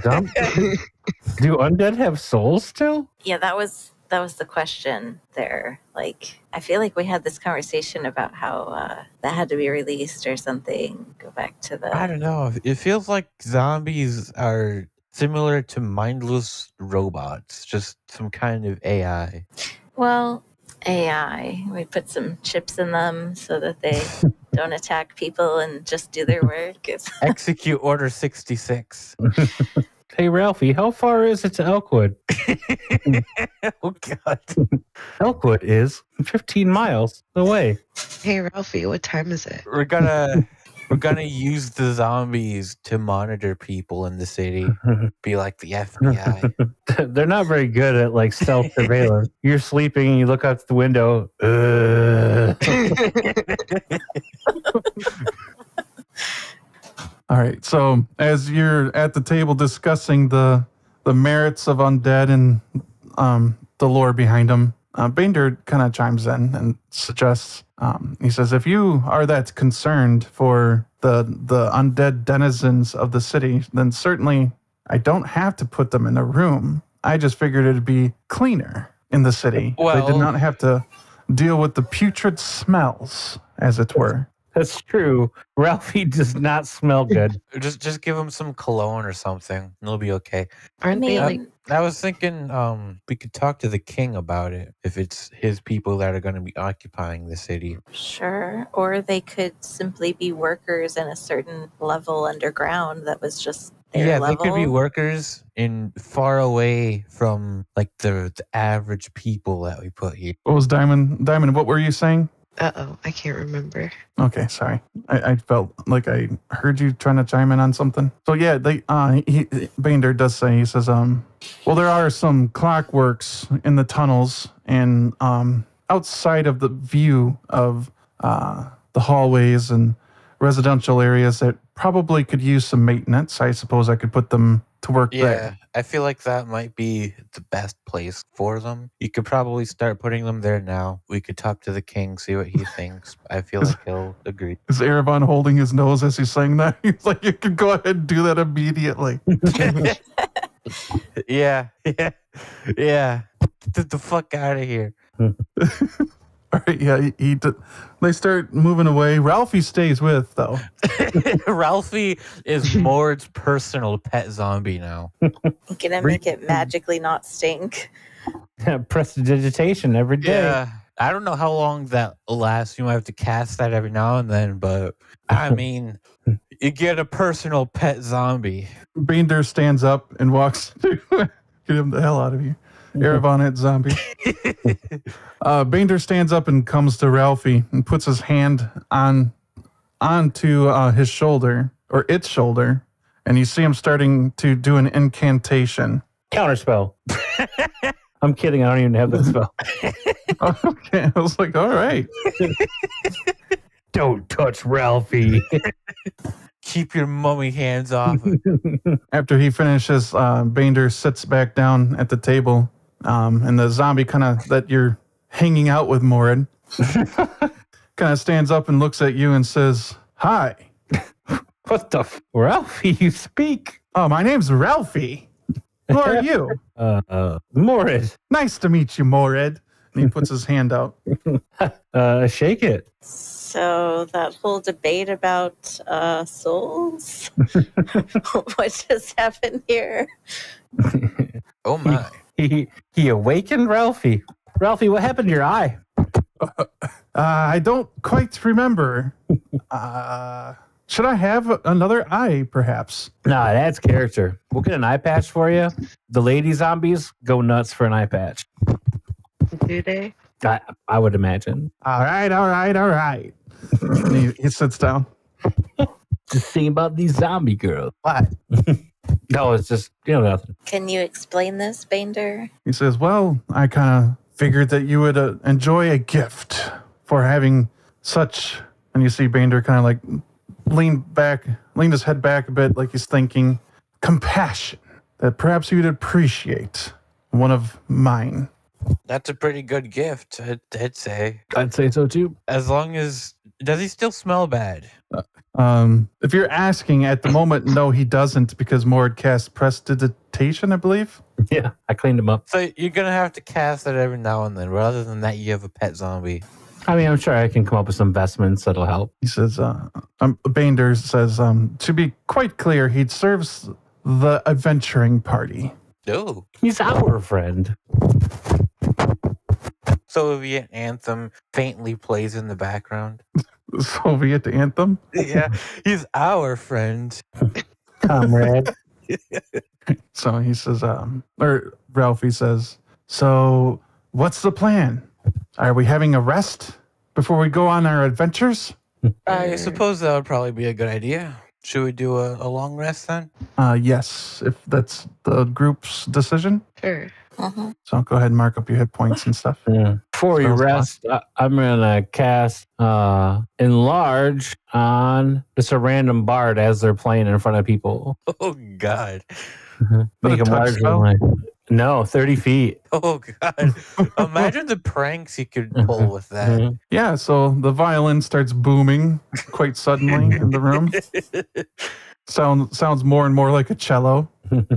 Do undead have souls still? Yeah, that was the question there. Like, I feel like we had this conversation about how that had to be released or something. Go back to the... I don't know. It feels like zombies are similar to mindless robots, just some kind of AI. Well, AI. We put some chips in them so that they don't attack people and just do their work. Execute Order 66. Hey, Ralphie, how far is it to Elkwood? Oh, God. Elkwood is 15 miles away. Hey, Ralphie, what time is it? We're gonna use the zombies to monitor people in the city. Be like the FBI. They're not very good at like stealth surveillance. You're sleeping and you look out the window. All right. So as you're at the table discussing the merits of undead and the lore behind them, Bander kind of chimes in and suggests. He says, "If you are that concerned for the undead denizens of the city, then certainly I don't have to put them in a room. I just figured it'd be cleaner in the city. They did Well- not have to deal with the putrid smells, as it were." That's true. Ralphie does not smell good. Just give them some cologne or something. And it'll be okay. Aren't they like I was thinking we could talk to the king about it if it's his people that are going to be occupying the city. Sure. Or they could simply be workers in a certain level underground that was just their Yeah, level. they could be workers in far away from like the average people that we put here. What was Diamond? Diamond, what were you saying? I can't remember. Okay, sorry. I felt like I heard you trying to chime in on something. So yeah, Bander does say, he says, well, there are some clockworks in the tunnels and outside of the view of the hallways and residential areas that probably could use some maintenance. I suppose I could put them to work Yeah, there. I feel like that might be the best place for them. You could probably start putting them there now. We could talk to the king, see what he thinks. I feel like he'll agree. Is Erebon holding his nose as he's saying that? He's like, you could go ahead and do that immediately. Yeah. Get the fuck out of here. All right, yeah, they start moving away. Ralphie stays with, though. Ralphie is Mord's personal pet zombie now. Gonna make it magically not stink. Prestidigitation every day. Yeah. I don't know how long that lasts. You might have to cast that every now and then, but I mean, you get a personal pet zombie. Bander stands up and walks to get him the hell out of here. Erevan zombie. Bander stands up and comes to Ralphie and puts his hand onto his shoulder, or its shoulder, and you see him starting to do an incantation. Counterspell. I'm kidding. I don't even have that spell. Okay, I was like, all right. Don't touch Ralphie. Keep your mummy hands off. After he finishes, Bander sits back down at the table, and the zombie that you're hanging out with, Morid, kind of stands up and looks at you and says, "Hi." What the Ralphie, you speak. Oh, my name's Ralphie. Who are you? Morid. Nice to meet you, Morid. And he puts his hand out. Shake it. So that whole debate about souls, what just happened here? Oh my. He awakened Ralphie. Ralphie, what happened to your eye? I don't quite remember. Should I have another eye, perhaps? Nah, that's character. We'll get an eye patch for you. The lady zombies go nuts for an eye patch. Do they? I would imagine. All right. And he sits down. Just sing about these zombie girls. What? No, it's just, nothing. Can you explain this, Bander? He says, well, I kind of figured that you would enjoy a gift for having such... And you see Bander kind of like lean his head back a bit like he's thinking, compassion, that perhaps you'd appreciate one of mine. That's a pretty good gift, I'd say. I'd say so too. As long as... Does he still smell bad? If you're asking at the moment, no, he doesn't, because Mord cast prestidigitation, I believe. Yeah, I cleaned him up. So you're going to have to cast it every now and then. But other than that, you have a pet zombie. I mean, I'm sure I can come up with some investments that'll help. He says, Bander says, to be quite clear, he serves the adventuring party. Oh. He's our friend. Soviet anthem faintly plays in the background. Soviet anthem? Yeah, he's our friend. Comrade. So he says, or Ralphie says, so what's the plan? Are we having a rest before we go on our adventures? I suppose that would probably be a good idea. Should we do a long rest then? Yes, if that's the group's decision. Sure. Uh-huh. So go ahead and mark up your hit points and stuff. Yeah. Before you Sounds rest, I'm going to cast Enlarge on just a random bard as they're playing in front of people. Oh, God. Make a them touch larger. spell? No, 30 feet. Oh, God. Imagine the pranks you could pull with that. Mhm. Yeah, so the violin starts booming quite suddenly in the room. Sounds more and more like a cello.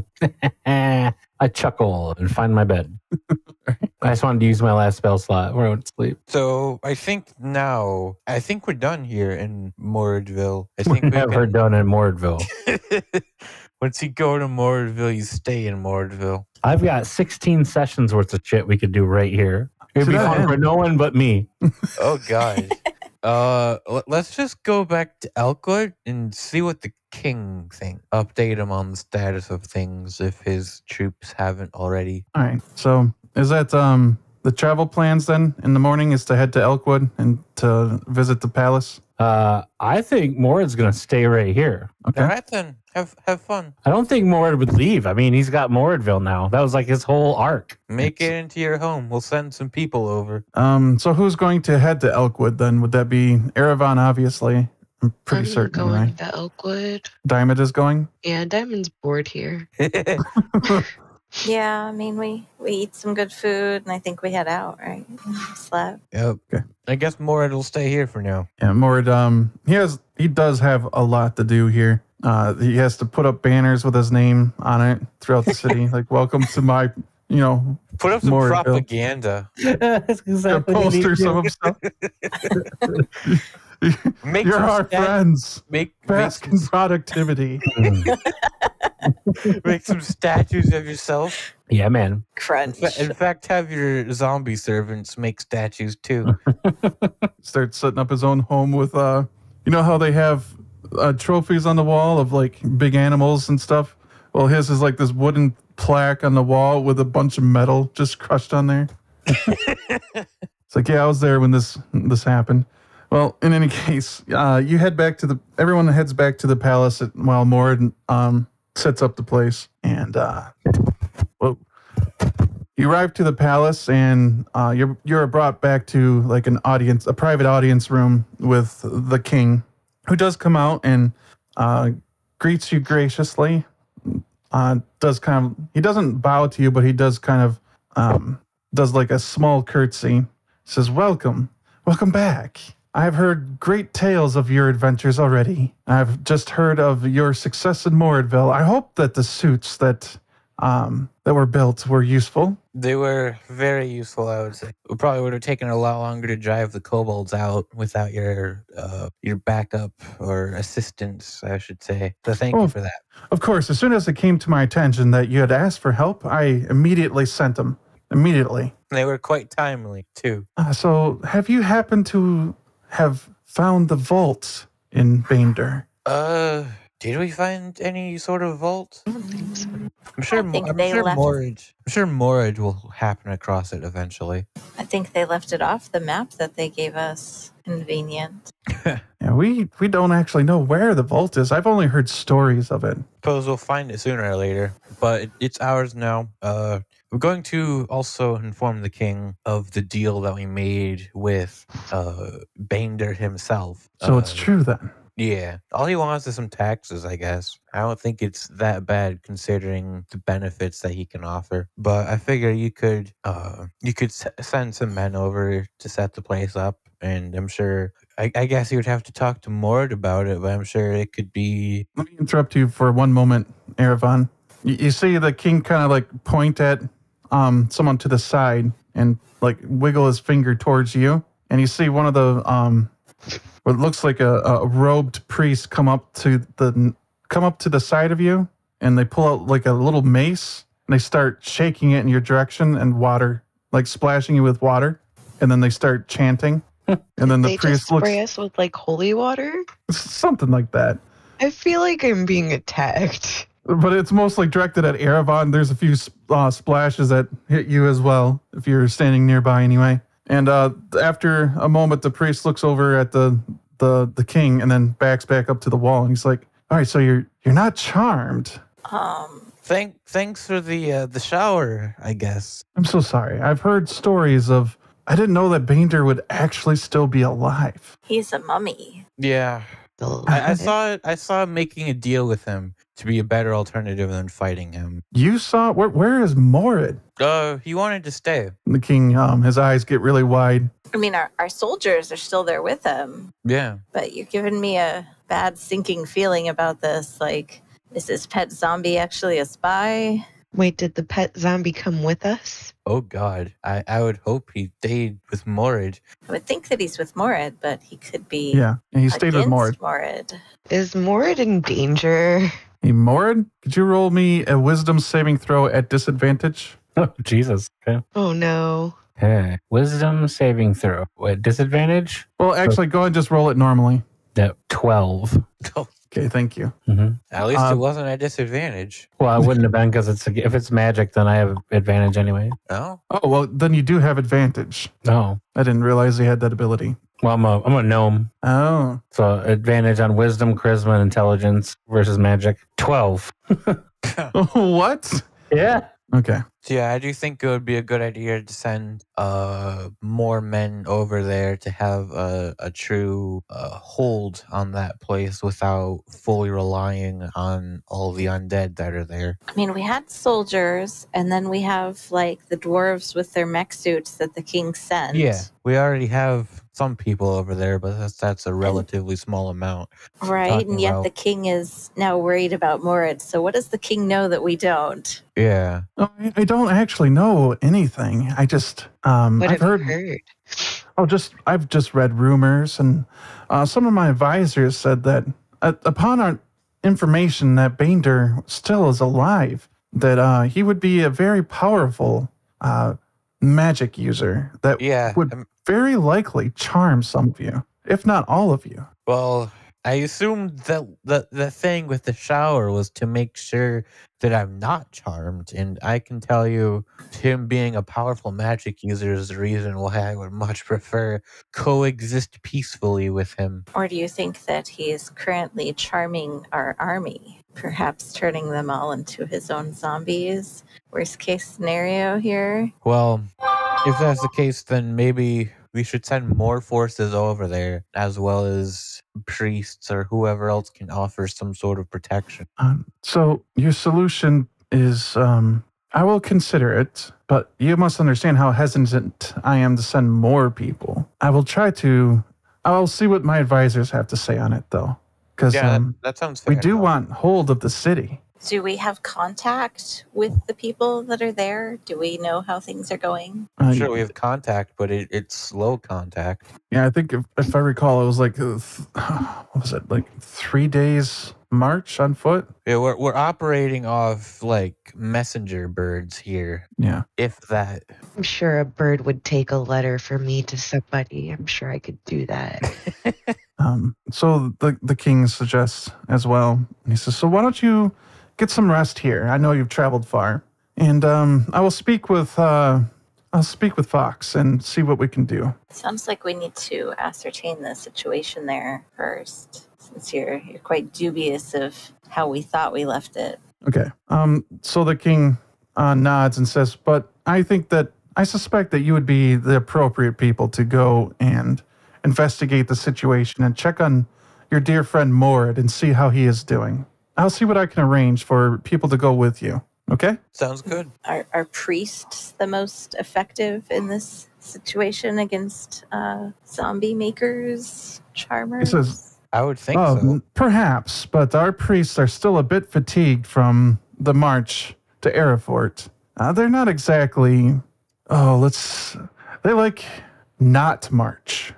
I chuckle and find my bed. I just wanted to use my last spell slot where I went to sleep. So I think we're done here in Mordville. I think we Never can... done in Mordville. Once you go to Mordville, you stay in Mordville. I've got 16 sessions worth of shit we could do right here. It'd To be that fun end. for no one but me. Oh, God. Let's just go back to Elkwood and see what the king thinks. Update him on the status of things if his troops haven't already. All right. So is that the travel plans then in the morning is to head to Elkwood and to visit the palace? I think Morad's going to stay right here. Okay. All right, then. Have fun. I don't think Morad would leave. I mean, he's got Moradville now. That was like his whole arc. Make it into your home. We'll send some people over. So who's going to head to Elkwood then? Would that be Erevan, obviously? I'm pretty I'm certain, going right? to Elkwood. Diamond is going? Yeah, Diamond's bored here. Yeah, I mean, we eat some good food, and I think we head out, right? Slept. Yep. Okay. I guess Morad will stay here for now. Yeah, Mord, he does have a lot to do here. He has to put up banners with his name on it throughout the city. Like, welcome to my, Put up some Mordville. propaganda. That's exactly what he posters did. of himself. Make You're some our friends. Make Bask in productivity. make some statues of yourself. Yeah, man. Crunch. In fact, have your zombie servants make statues too. Starts setting up his own home with, you know how they have trophies on the wall of like big animals and stuff? Well, his is like this wooden plaque on the wall with a bunch of metal just crushed on there. It's like, yeah, I was there when this happened. Well, in any case, you head back to everyone heads back to the palace while Mord sets up the place. And you arrive to the palace, and you're brought back to like a private audience room with the king, who does come out and greets you graciously. He doesn't bow to you, but he does kind of does like a small curtsy. Says, welcome back. I've heard great tales of your adventures already. I've just heard of your success in Moradville. I hope that the suits that were built were useful. They were very useful, I would say. It probably would have taken a lot longer to drive the kobolds out without your backup or assistance, I should say. So thank you for that. Of course, as soon as it came to my attention that you had asked for help, I immediately sent them. Immediately. They were quite timely, too. So have you happened to have found the vault in Bander? Did we find any sort of vault? I don't think so. I'm sure left. Morage will happen across it eventually. I think they left it off the map that they gave us. Convenient. Yeah, we don't actually know where the vault is. I've only heard stories of it. Suppose we'll find it sooner or later, but it's ours now. We're going to also inform the king of the deal that we made with Bander himself. So it's true then. Yeah. All he wants is some taxes, I guess. I don't think it's that bad considering the benefits that he can offer. But I figure you could send some men over to set the place up. And I'm sure, I guess you would have to talk to Mord about it, but I'm sure it could be... Let me interrupt you for one moment, Erevan. You see the king kind of like point at someone to the side and like wiggle his finger towards you. And you see one of the... what looks like a robed priest come up to the side of you, and they pull out like a little mace, and they start shaking it in your direction, and water, like splashing you with water, and then they start chanting, and then the They priest just looks spray us with like holy water. something like that. I feel like I'm being attacked. But it's mostly directed at Erevan. There's a few splashes that hit you as well, if you're standing nearby anyway. And after a moment, the priest looks over at the king and then backs back up to the wall. And he's like, "All right, so you're not charmed." Thanks for the shower, I guess. I'm so sorry. I've heard stories of. I didn't know that Bander would actually still be alive. He's a mummy. Yeah. I saw making a deal with him to be a better alternative than fighting him. You saw where is Morid? He wanted to stay. The king, his eyes get really wide. I mean, our soldiers are still there with him. Yeah. But you're giving me a bad sinking feeling about this. Like, is this pet zombie actually a spy? Wait, did the pet zombie come with us? Oh God, I would hope he stayed with Morid. I would think that he's with Morid, but he could be. Yeah, and he stayed with Morid. Morid. Is Morid in danger? Hey, Morid, could you roll me a wisdom saving throw at disadvantage? Oh, Jesus. Okay. Oh no. Okay. Wisdom saving throw. What, disadvantage? Well, actually, go ahead and just roll it normally. Yeah, 12. Okay, thank you. Mm-hmm. At least it wasn't a disadvantage. Well, I wouldn't have been because if it's magic, then I have advantage anyway. Oh. Oh, well, then you do have advantage. Oh. I didn't realize you had that ability. Well, I'm a gnome. Oh. So advantage on wisdom, charisma, and intelligence versus magic. 12. What? Yeah. Okay. So yeah, I do think it would be a good idea to send more men over there to have a true hold on that place without fully relying on all the undead that are there. I mean, we had soldiers, and then we have like the dwarves with their mech suits that the king sent. Yeah, we already have some people over there, but that's a relatively small amount. Right, and yet the king is now worried about Morid. So what does the king know that we don't? Yeah. Oh, I don't actually know anything. I just What I've have heard. you heard? I've just read rumors, and some of my advisors said that upon our information that Bander still is alive, that he would be a very powerful magic user that would very likely charm some of you, if not all of you. Well, I assumed that the thing with the shower was to make sure that I'm not charmed, and I can tell you, him being a powerful magic user is the reason why I would much prefer coexist peacefully with him. Or do you think that he is currently charming our army, perhaps turning them all into his own zombies? Worst case scenario here. Well, if that's the case, then maybe we should send more forces over there, as well as priests or whoever else can offer some sort of protection. So your solution is, I will consider it, but you must understand how hesitant I am to send more people. I'll see what my advisors have to say on it, though. Because that sounds fair. we do want hold of the city. Do we have contact with the people that are there? Do we know how things are going? Sure, we have contact, but it's slow contact. Yeah, I think if I recall, it was like, what was it, like 3 days march on foot? Yeah, we're operating off like messenger birds here, Yeah. if that. I'm sure a bird would take a letter for me to somebody. I'm sure I could do that. So the king suggests as well. He says, so why don't you get some rest here? I know you've traveled far. And I will speak with Fox and see what we can do. Sounds like we need to ascertain the situation there first, since you're quite dubious of how we thought we left it. Okay. So the king nods and says, but I suspect that you would be the appropriate people to go and investigate the situation and check on your dear friend Mord and see how he is doing. I'll see what I can arrange for people to go with you. Okay? Sounds good. Are priests the most effective in this situation against zombie makers, charmers? He says, I would think so. Perhaps, but our priests are still a bit fatigued from the march to Erefort. They're not exactly... they like not march.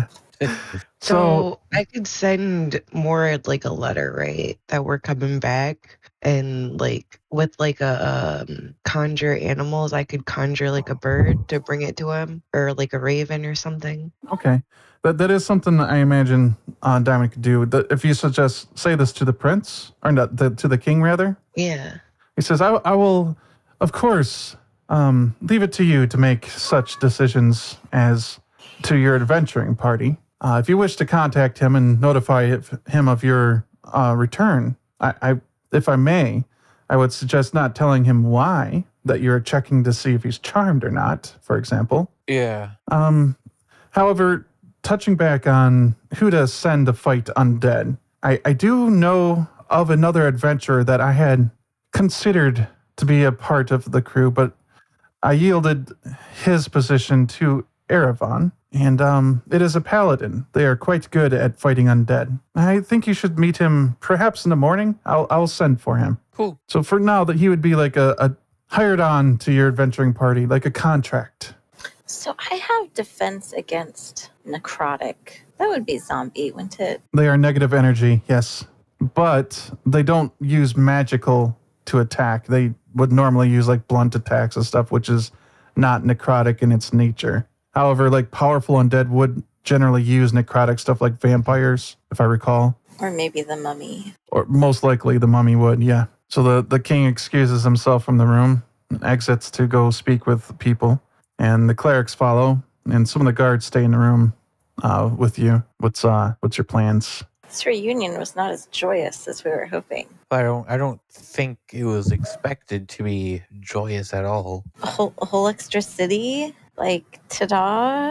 So I could send more like a letter, right? That we're coming back, and like with like a conjure animals, I could conjure like a bird to bring it to him, or like a raven or something. Okay. That is something I imagine Diamond could do. If you say this to the prince, or not, to the king rather. Yeah. He says, I will, of course, leave it to you to make such decisions as to your adventuring party. If you wish to contact him and notify him of your return, if I may, I would suggest not telling him why, that you're checking to see if he's charmed or not, for example. Yeah. However, touching back on who to send to fight undead, I do know of another adventurer that I had considered to be a part of the crew, but I yielded his position to Erevan. And it is a paladin. They are quite good at fighting undead. I think you should meet him perhaps in the morning. I'll send for him. Cool. So for now, that he would be like a hired on to your adventuring party, like a contract. So I have defense against necrotic. That would be zombie, wouldn't it? They are negative energy, yes. But they don't use magical to attack. They would normally use like blunt attacks and stuff, which is not necrotic in its nature. However, like powerful undead would generally use necrotic stuff like vampires, if I recall. Or maybe the mummy. Or most likely the mummy would, yeah. So the king excuses himself from the room, and exits to go speak with people, and the clerics follow, and some of the guards stay in the room with you. What's your plans? This reunion was not as joyous as we were hoping. I don't think it was expected to be joyous at all. A whole extra city? Like, ta-da?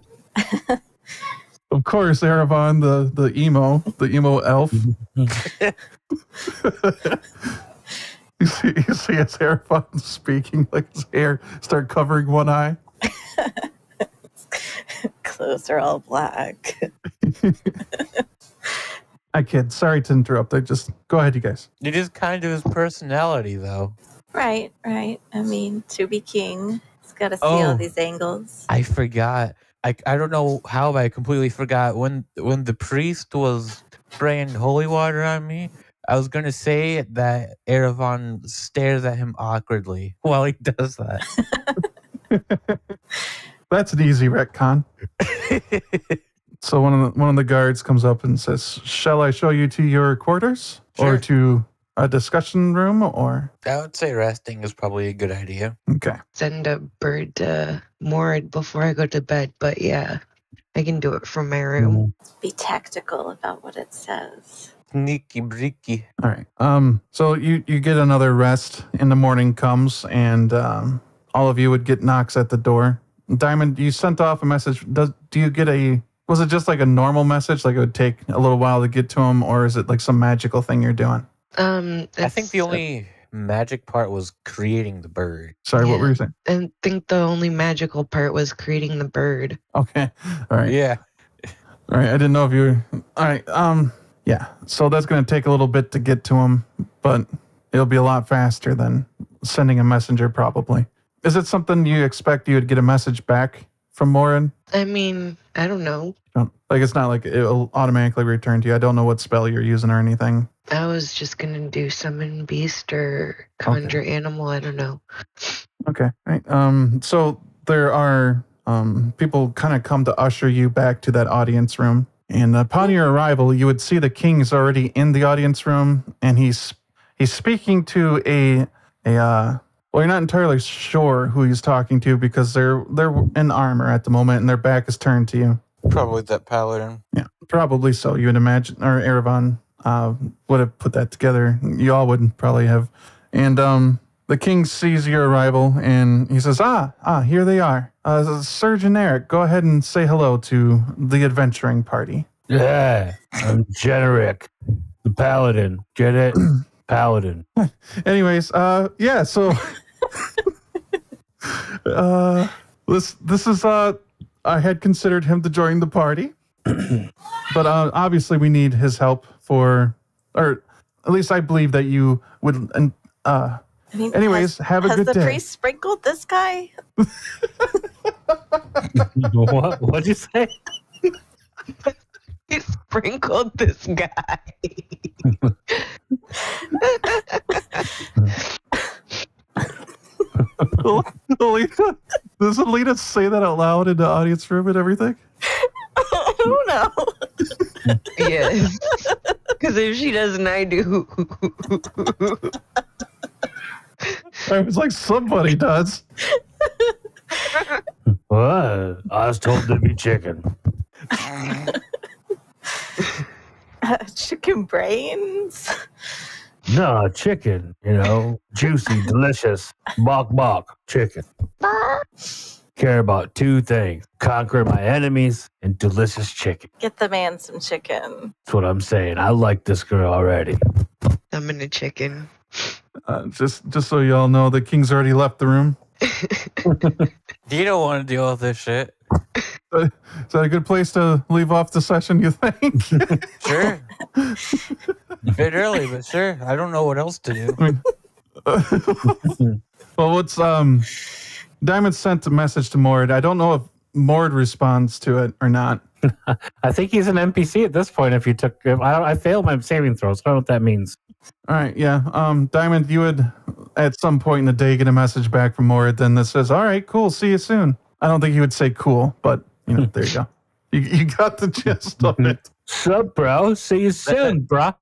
Of course, Erevan, the emo elf. You see as Erevan speaking, like his hair start covering one eye. Clothes are all black. I kid. Sorry to interrupt. Just go ahead, you guys. It is kind of his personality, though. Right. I mean, to be king, he's got to see all these angles. I forgot. I don't know how, but I completely forgot. When the priest was spraying holy water on me, I was going to say that Erevan stares at him awkwardly while he does that. That's an easy retcon. So one of the guards comes up and says, "Shall I show you to your quarters Sure. or to a discussion room?" Or I would say resting is probably a good idea. okay, Send a bird to Mord before I go to bed, but yeah, I can do it from my room. Be tactical about what it says. Sneaky breaky. all right. So you get another rest, and the morning comes, and all of you would get knocks at the door. Diamond, you sent off a message. Do you get a? Was it just like a normal message, like it would take a little while to get to him, or is it like some magical thing you're doing? I think It's, the only magic part was creating the bird. Sorry, what Yeah. were you saying? I think the only magical part was creating the bird. Okay, all right. Yeah. All right, I didn't know if you were. All right, yeah. So that's going to take a little bit to get to him, but it'll be a lot faster than sending a messenger, probably. Is it something you expect you would get a message back from Morin? I mean, I don't know. Like, it's not like it'll automatically return to you. I don't know what spell you're using or anything. I was just gonna do summon beast or conjure animal. I don't know. Okay, right. So there are people kind of come to usher you back to that audience room. And upon your arrival, you would see the king's already in the audience room, and he's speaking to a well, you're not entirely sure who he's talking to because they're in armor at the moment, and their back is turned to you. Probably that paladin. Yeah, probably so. You would imagine, or Erevan would have put that together. You all would probably have. And the king sees your arrival, and he says, here they are. Surgeon Eric, go ahead and say hello to the adventuring party. Yeah, I'm Generic, the paladin. Get it? Paladin. Anyways, yeah, so this is I had considered him to join the party. But obviously we need his help or at least I believe that you would I mean, anyways, have a has good the day. priest sprinkled this guy? What'd you say? He sprinkled this guy. Alita, does Alita say that out loud in the audience room and everything? I don't know. Yes. Because if she doesn't, I do. I was like, somebody does. What? I was told to be chicken. Chicken brains. No, chicken. Juicy, delicious, bok chicken. Care about two things: conquer my enemies and delicious chicken. Get the man some chicken. That's what I'm saying. I like this girl already. I'm in a chicken. Just so y'all know, the king's already left the room. You don't want to deal with this shit. Is that a good place to leave off the session, you think? Sure. A bit early, but sure. I don't know what else to do. Well, what's Diamond sent a message to Mord. I don't know if Mord responds to it or not. I think he's an NPC at this point. I failed my saving throw, so I don't know what that means. All right, yeah. Diamond, you would at some point in the day get a message back from Mord then that says, "All right, cool, see you soon." I don't think he would say cool, but there you go. You got the gist of it. Sup, bro? See you soon, bro.